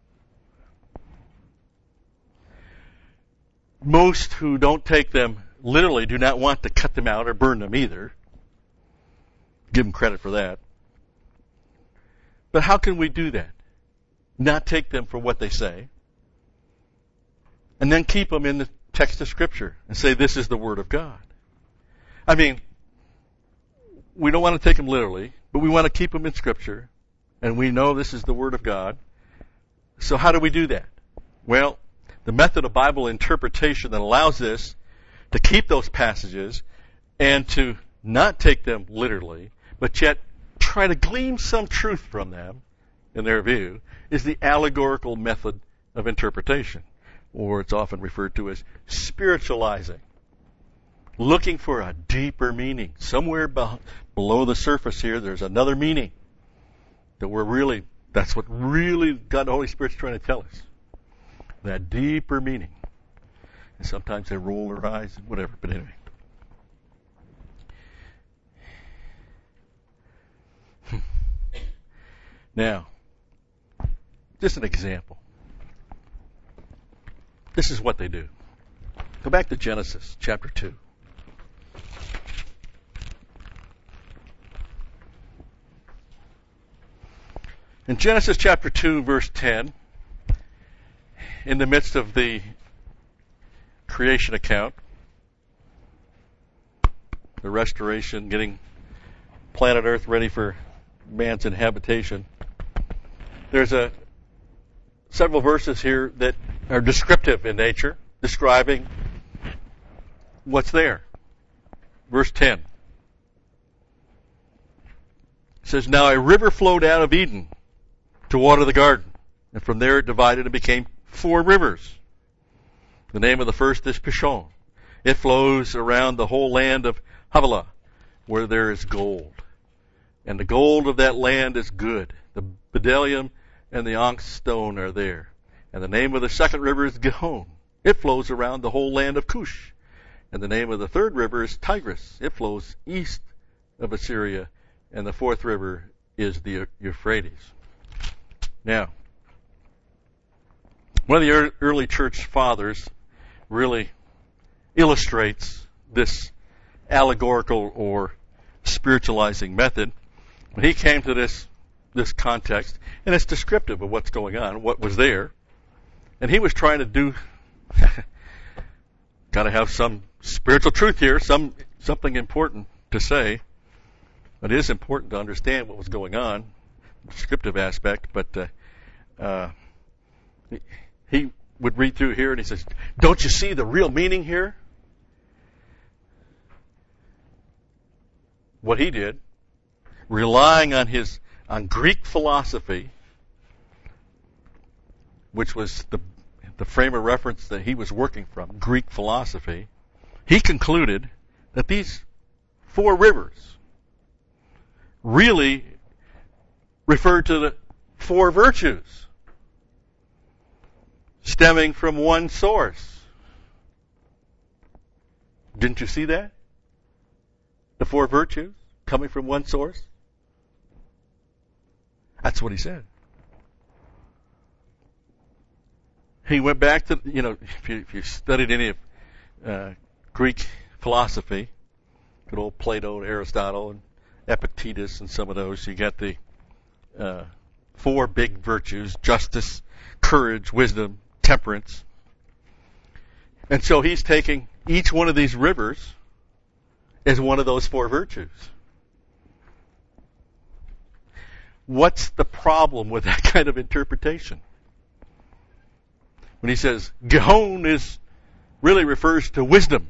Most who don't take them literally do not want to cut them out or burn them either. Give them credit for that. But how can we do that? Not take them for what they say, and then keep them in the text of Scripture and say this is the Word of God. I mean, we don't want to take them literally, but we want to keep them in Scripture, and we know this is the Word of God. So how do we do that? Well, the method of Bible interpretation that allows this to keep those passages and to not take them literally, but yet try to glean some truth from them, in their view, is the allegorical method of interpretation, or it's often referred to as spiritualizing. Looking for a deeper meaning. Somewhere below the surface here, there's another meaning that's what really God the Holy Spirit's trying to tell us. That deeper meaning. And sometimes they roll their eyes and whatever, but anyway. Now, just an example. This is what they do. Go back to Genesis chapter 2. In Genesis chapter 2, verse 10, in the midst of the creation account, the restoration, getting planet Earth ready for man's inhabitation, there's several verses here that are descriptive in nature, describing what's there. Verse 10 says, "Now a river flowed out of Eden to water the garden, and from there it divided and became 4 rivers. The name of the first is Pishon. It flows around the whole land of Havilah, where there is gold. And the gold of that land is good. The bdellium and the onyx stone are there. And the name of the second river is Gihon. It flows around the whole land of Cush. And the name of the third river is Tigris. It flows east of Assyria. And the fourth river is the Euphrates." Now, one of the early church fathers really illustrates this allegorical or spiritualizing method. When he came to this context, and it's descriptive of what's going on, what was there, and he was trying to do, got to have some spiritual truth here, something important to say. It is important to understand what was going on, descriptive aspect, but he would read through here and he says, "Don't you see the real meaning here?" What he did, relying on Greek philosophy, which was the frame of reference that he was working from, Greek philosophy, he concluded that these 4 rivers really referred to the 4 virtues stemming from one source. Didn't you see that? The 4 virtues coming from one source? That's what he said. He went back to, if you studied any of Greek philosophy, good old Plato and Aristotle and Epictetus and some of those, you got the 4 big virtues: justice, courage, wisdom, temperance. And so he's taking each one of these rivers as one of those 4 virtues. What's the problem with that kind of interpretation? When he says Gihon really refers to wisdom.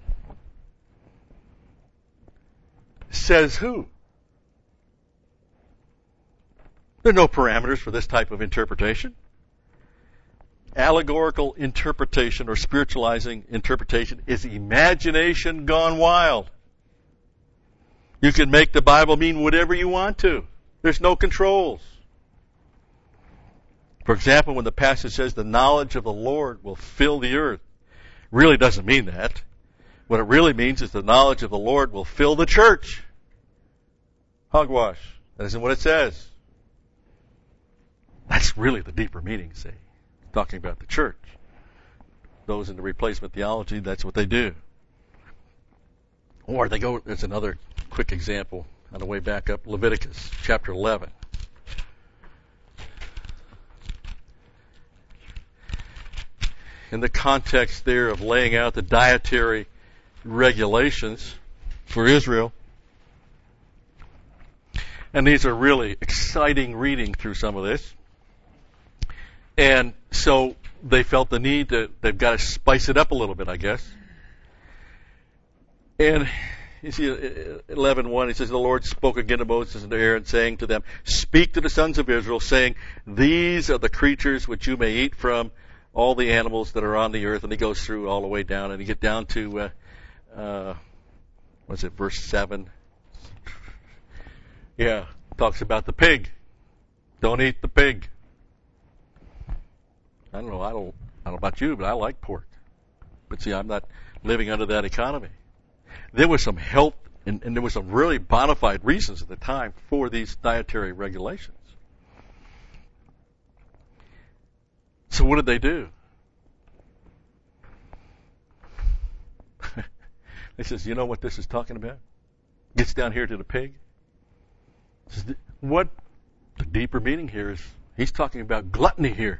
Says who? There are no parameters for this type of interpretation. Allegorical interpretation or spiritualizing interpretation is imagination gone wild. You can make the Bible mean whatever you want to. There's no controls. For example, when the passage says the knowledge of the Lord will fill the earth, really doesn't mean that. What it really means is the knowledge of the Lord will fill the church. Hogwash. That isn't what it says. That's really the deeper meaning, see. Talking about the church. Those in the replacement theology, that's what they do. Or they go, there's another quick example on the way back up, Leviticus chapter 11. In the context there of laying out the dietary regulations for Israel. And these are really exciting reading through some of this. And so they felt the need they've got to spice it up a little bit, I guess. And you see 11:1, it says, the Lord spoke again to Moses and to Aaron, saying to them, speak to the sons of Israel, saying, these are the creatures which you may eat from, all the animals that are on the earth. And he goes through all the way down, and you get down to, verse 7? Yeah, talks about the pig. Don't eat the pig. I don't know about you, but I like pork. But see, I'm not living under that economy. There was some health, and there was some really bona fide reasons at the time for these dietary regulations. So what did they do? They says, you know what this is talking about? Gets down here to the pig. Says, what the deeper meaning here is, he's talking about gluttony here.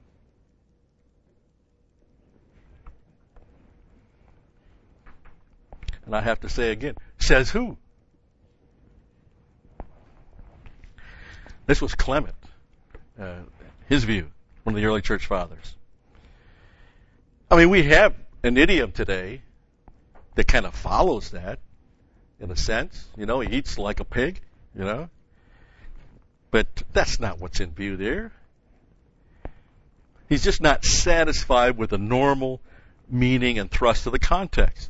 And I have to say again, says who? This was Clement, his view, one of the early church fathers. I mean, we have an idiom today that kind of follows that, in a sense. You know, he eats like a pig, you know. But that's not what's in view there. He's just not satisfied with the normal meaning and thrust of the context.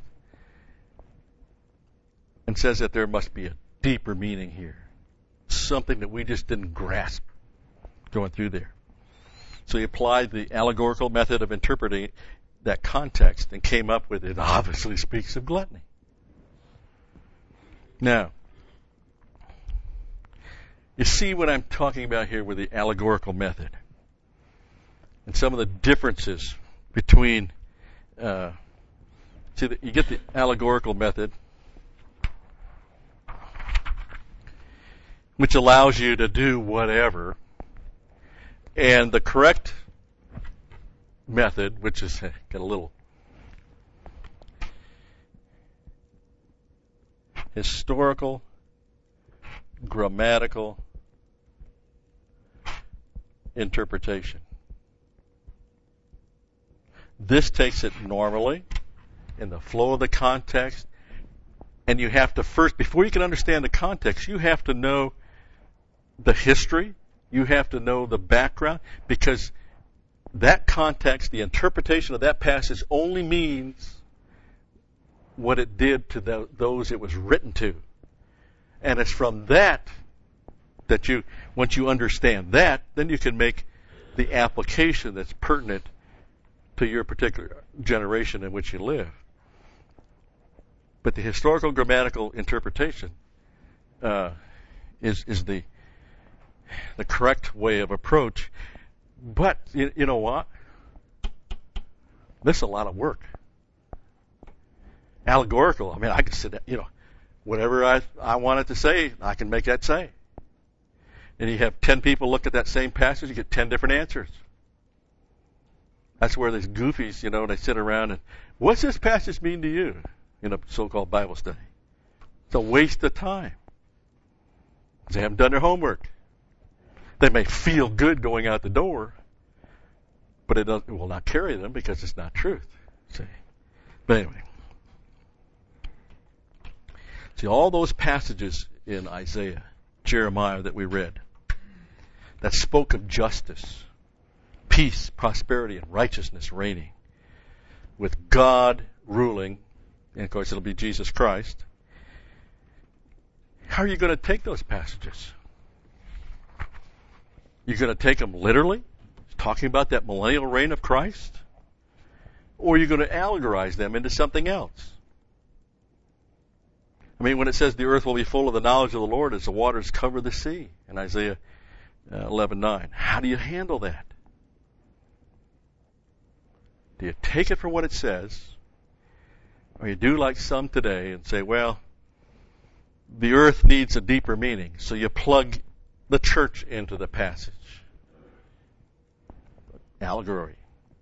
And says that there must be a deeper meaning here. Something that we just didn't grasp going through there. So he applied the allegorical method of interpreting that context and came up with it obviously speaks of gluttony. Now, you see what I'm talking about here with the allegorical method. And some of the differences between, you get the allegorical method, which allows you to do whatever, and the correct method, which is got a little historical, grammatical interpretation. This takes it normally in the flow of the context, and you have to first, before you can understand the context, you have to know the history, you have to know the background, because that context, the interpretation of that passage only means what it did to those it was written to. And it's from that you, once you understand that, then you can make the application that's pertinent to your particular generation in which you live. But the historical grammatical interpretation is the correct way of approach. But you know what? This is a lot of work. Allegorical. I mean, I can sit, whatever I want it to say, I can make that say. And you have 10 people look at that same passage, you get 10 different answers. That's where these goofies, they sit around and, what's this passage mean to you? In a so-called Bible study. It's a waste of time. They haven't done their homework. They may feel good going out the door, but it will not carry them because it's not truth. See? But anyway. See, all those passages in Isaiah, Jeremiah that we read, that spoke of justice, peace, prosperity, and righteousness reigning, with God ruling, and of course it'll be Jesus Christ. How are you going to take those passages? You're going to take them literally, talking about that millennial reign of Christ? Or are you going to allegorize them into something else? I mean, when it says the earth will be full of the knowledge of the Lord as the waters cover the sea in Isaiah 11:9, how do you handle that? Do you take it for what it says, or you do like some today and say, well, the earth needs a deeper meaning, so you plug the church into the passage? Allegory.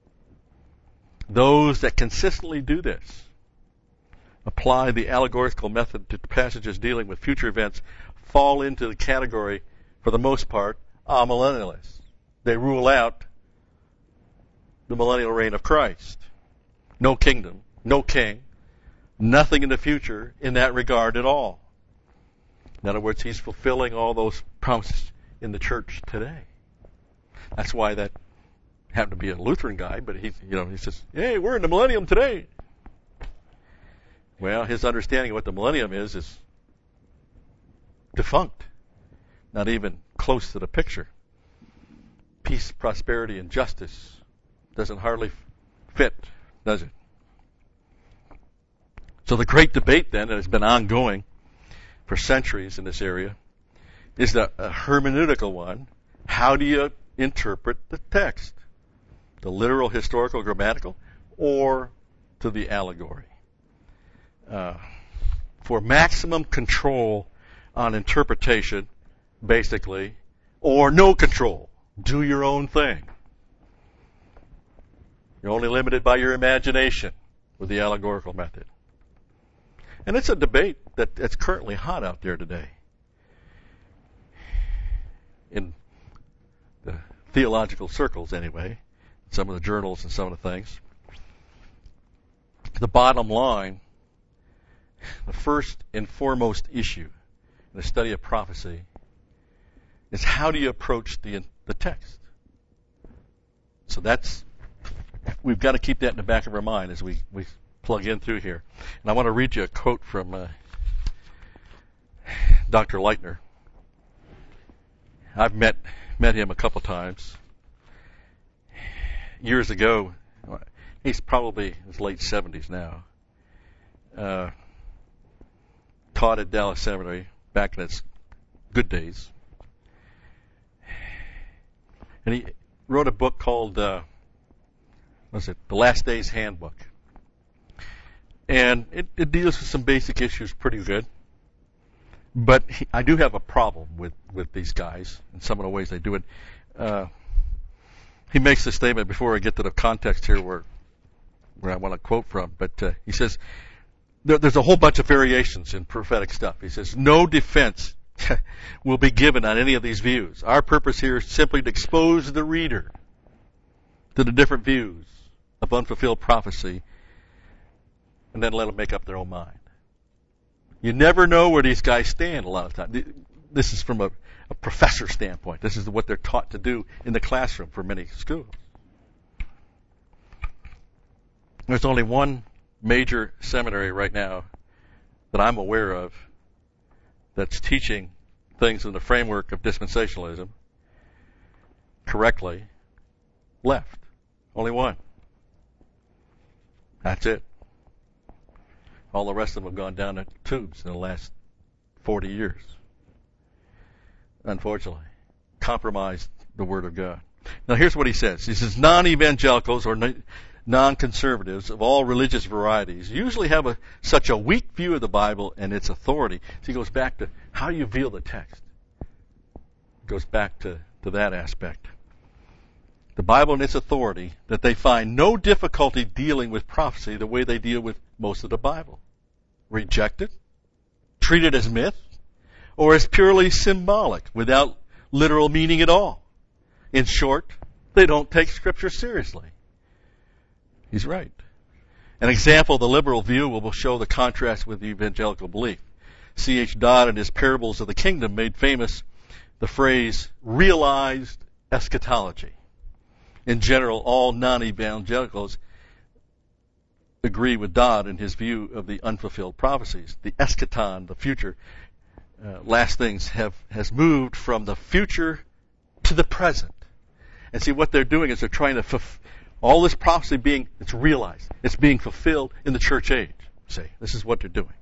Those that consistently do this, apply the allegorical method to passages dealing with future events, fall into the category, for the most part, amillennialists. They rule out the millennial reign of Christ. No kingdom, no king, nothing in the future in that regard at all. In other words, he's fulfilling all those promises in the church today. That's why that happened to be a Lutheran guy, but he says, hey, we're in the millennium today. Well, his understanding of what the millennium is defunct. Not even close to the picture. Peace, prosperity, and justice doesn't hardly fit, does it? So the great debate then that has been ongoing for centuries in this area is a hermeneutical one. How do you interpret the text? The literal, historical, grammatical, or to the allegory? For maximum control on interpretation, basically, or no control. Do your own thing. You're only limited by your imagination with the allegorical method. And it's a debate that's currently hot out there today. In the theological circles, anyway. Some of the journals and some of the things. The bottom line, the first and foremost issue in the study of prophecy is how do you approach the text? So we've got to keep that in the back of our mind as we plug in through here. And I want to read you a quote from Dr. Leitner. I've met him a couple times. Years ago, he's probably in his late 70s now, taught at Dallas Seminary back in its good days. And he wrote a book called, The Last Days Handbook. And it deals with some basic issues pretty good. But I do have a problem with these guys and some of the ways they do it. He makes the statement before I get to the context here where I want to quote from, but he says, there's a whole bunch of variations in prophetic stuff. He says, no defense will be given on any of these views. Our purpose here is simply to expose the reader to the different views of unfulfilled prophecy and then let them make up their own mind. You never know where these guys stand a lot of times. This is from a professor standpoint. This is what they're taught to do in the classroom for many schools. There's only one major seminary right now that I'm aware of that's teaching things in the framework of dispensationalism correctly left. Only one. That's it. All the rest of them have gone down the tubes in the last 40 years. Unfortunately. Compromised the Word of God. Now here's what he says. He says, non-evangelicals or non-conservatives of all religious varieties usually have such a weak view of the Bible and its authority. So he goes back to how do you view the text? Goes back to that aspect. The Bible and its authority, that they find no difficulty dealing with prophecy the way they deal with most of the Bible. Reject it, treat it as myth, or as purely symbolic without literal meaning at all. In short, they don't take Scripture seriously. He's right. An example of the liberal view will show the contrast with the evangelical belief. C.H. Dodd in his Parables of the Kingdom made famous the phrase realized eschatology. In general, all non-evangelicals agree with Dodd in his view of the unfulfilled prophecies. The eschaton, the future, last things, has moved from the future to the present. And see, what they're doing is they're trying to all this prophecy it's realized. It's being fulfilled in the church age. See, this is what they're doing.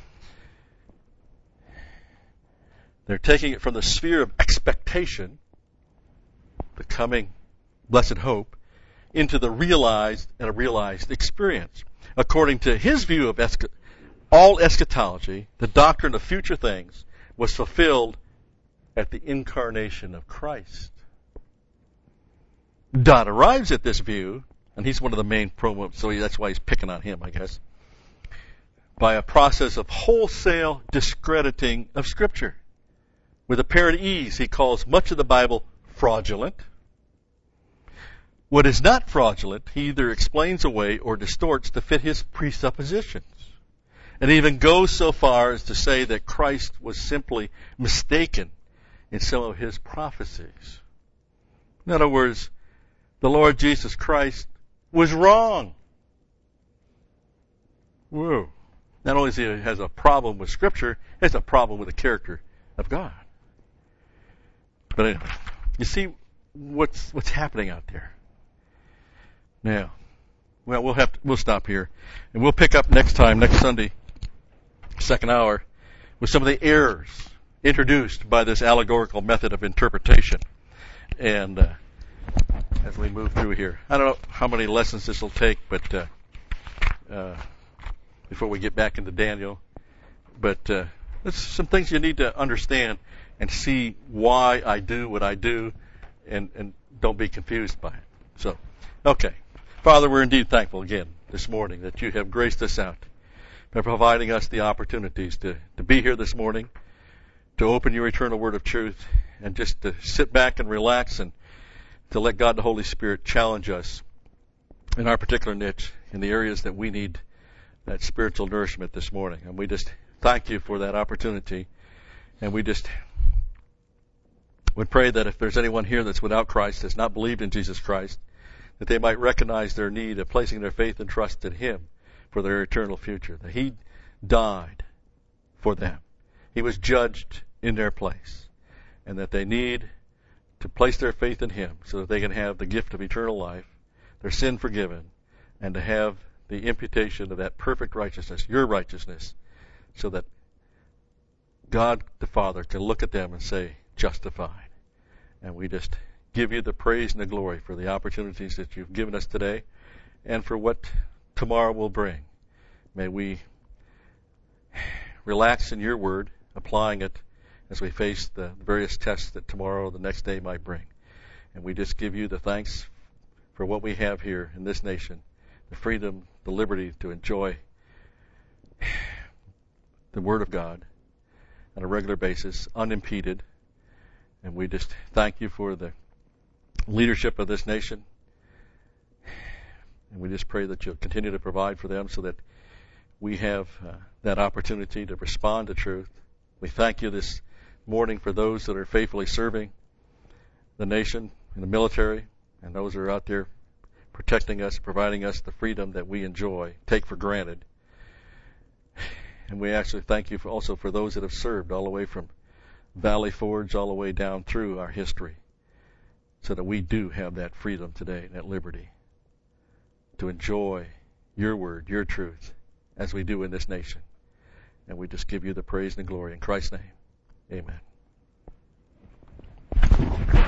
They're taking it from the sphere of expectation, the coming blessed hope, into the realized and a realized experience. According to his view of all eschatology, the doctrine of future things was fulfilled at the incarnation of Christ. Dodd arrives at this view, and he's one of the main promoters, so that's why he's picking on him, I guess, by a process of wholesale discrediting of Scripture. With apparent ease, he calls much of the Bible fraudulent. What is not fraudulent, he either explains away or distorts to fit his presuppositions. And even goes so far as to say that Christ was simply mistaken in some of his prophecies. In other words, the Lord Jesus Christ was wrong. Whoa. Not only does he has a problem with Scripture, he has a problem with the character of God. But anyway, you see what's happening out there. Now, well, we'll stop here, and we'll pick up next Sunday, second hour, with some of the errors introduced by this allegorical method of interpretation. And as we move through here, I don't know how many lessons this will take, but before we get back into Daniel, but there's some things you need to understand and see why I do what I do, and don't be confused by it. So, okay. Father, we're indeed thankful again this morning that you have graced us out by providing us the opportunities to be here this morning, to open your eternal word of truth, and just to sit back and relax and to let God the Holy Spirit challenge us in our particular niche, in the areas that we need that spiritual nourishment this morning. And we just thank you for that opportunity. And we just would pray that if there's anyone here that's without Christ, that's not believed in Jesus Christ, that they might recognize their need of placing their faith and trust in him for their eternal future. That he died for them. He was judged in their place. And that they need to place their faith in him so that they can have the gift of eternal life, their sin forgiven, and to have the imputation of that perfect righteousness, your righteousness, so that God the Father can look at them and say, justified. And we just give you the praise and the glory for the opportunities that you've given us today and for what tomorrow will bring. May we relax in your word, applying it as we face the various tests that tomorrow or the next day might bring. And we just give you the thanks for what we have here in this nation, the freedom, the liberty to enjoy the Word of God on a regular basis, unimpeded. And we just thank you for the leadership of this nation. And we just pray that you'll continue to provide for them so that we have that opportunity to respond to truth. We thank you this morning for those that are faithfully serving the nation in the military and those that are out there protecting us, providing us the freedom that we enjoy, take for granted. And we actually thank you also for those that have served all the way from Valley Forge all the way down through our history, so that we do have that freedom today, that liberty, to enjoy your word, your truth, as we do in this nation. And we just give you the praise and glory in Christ's name. Amen.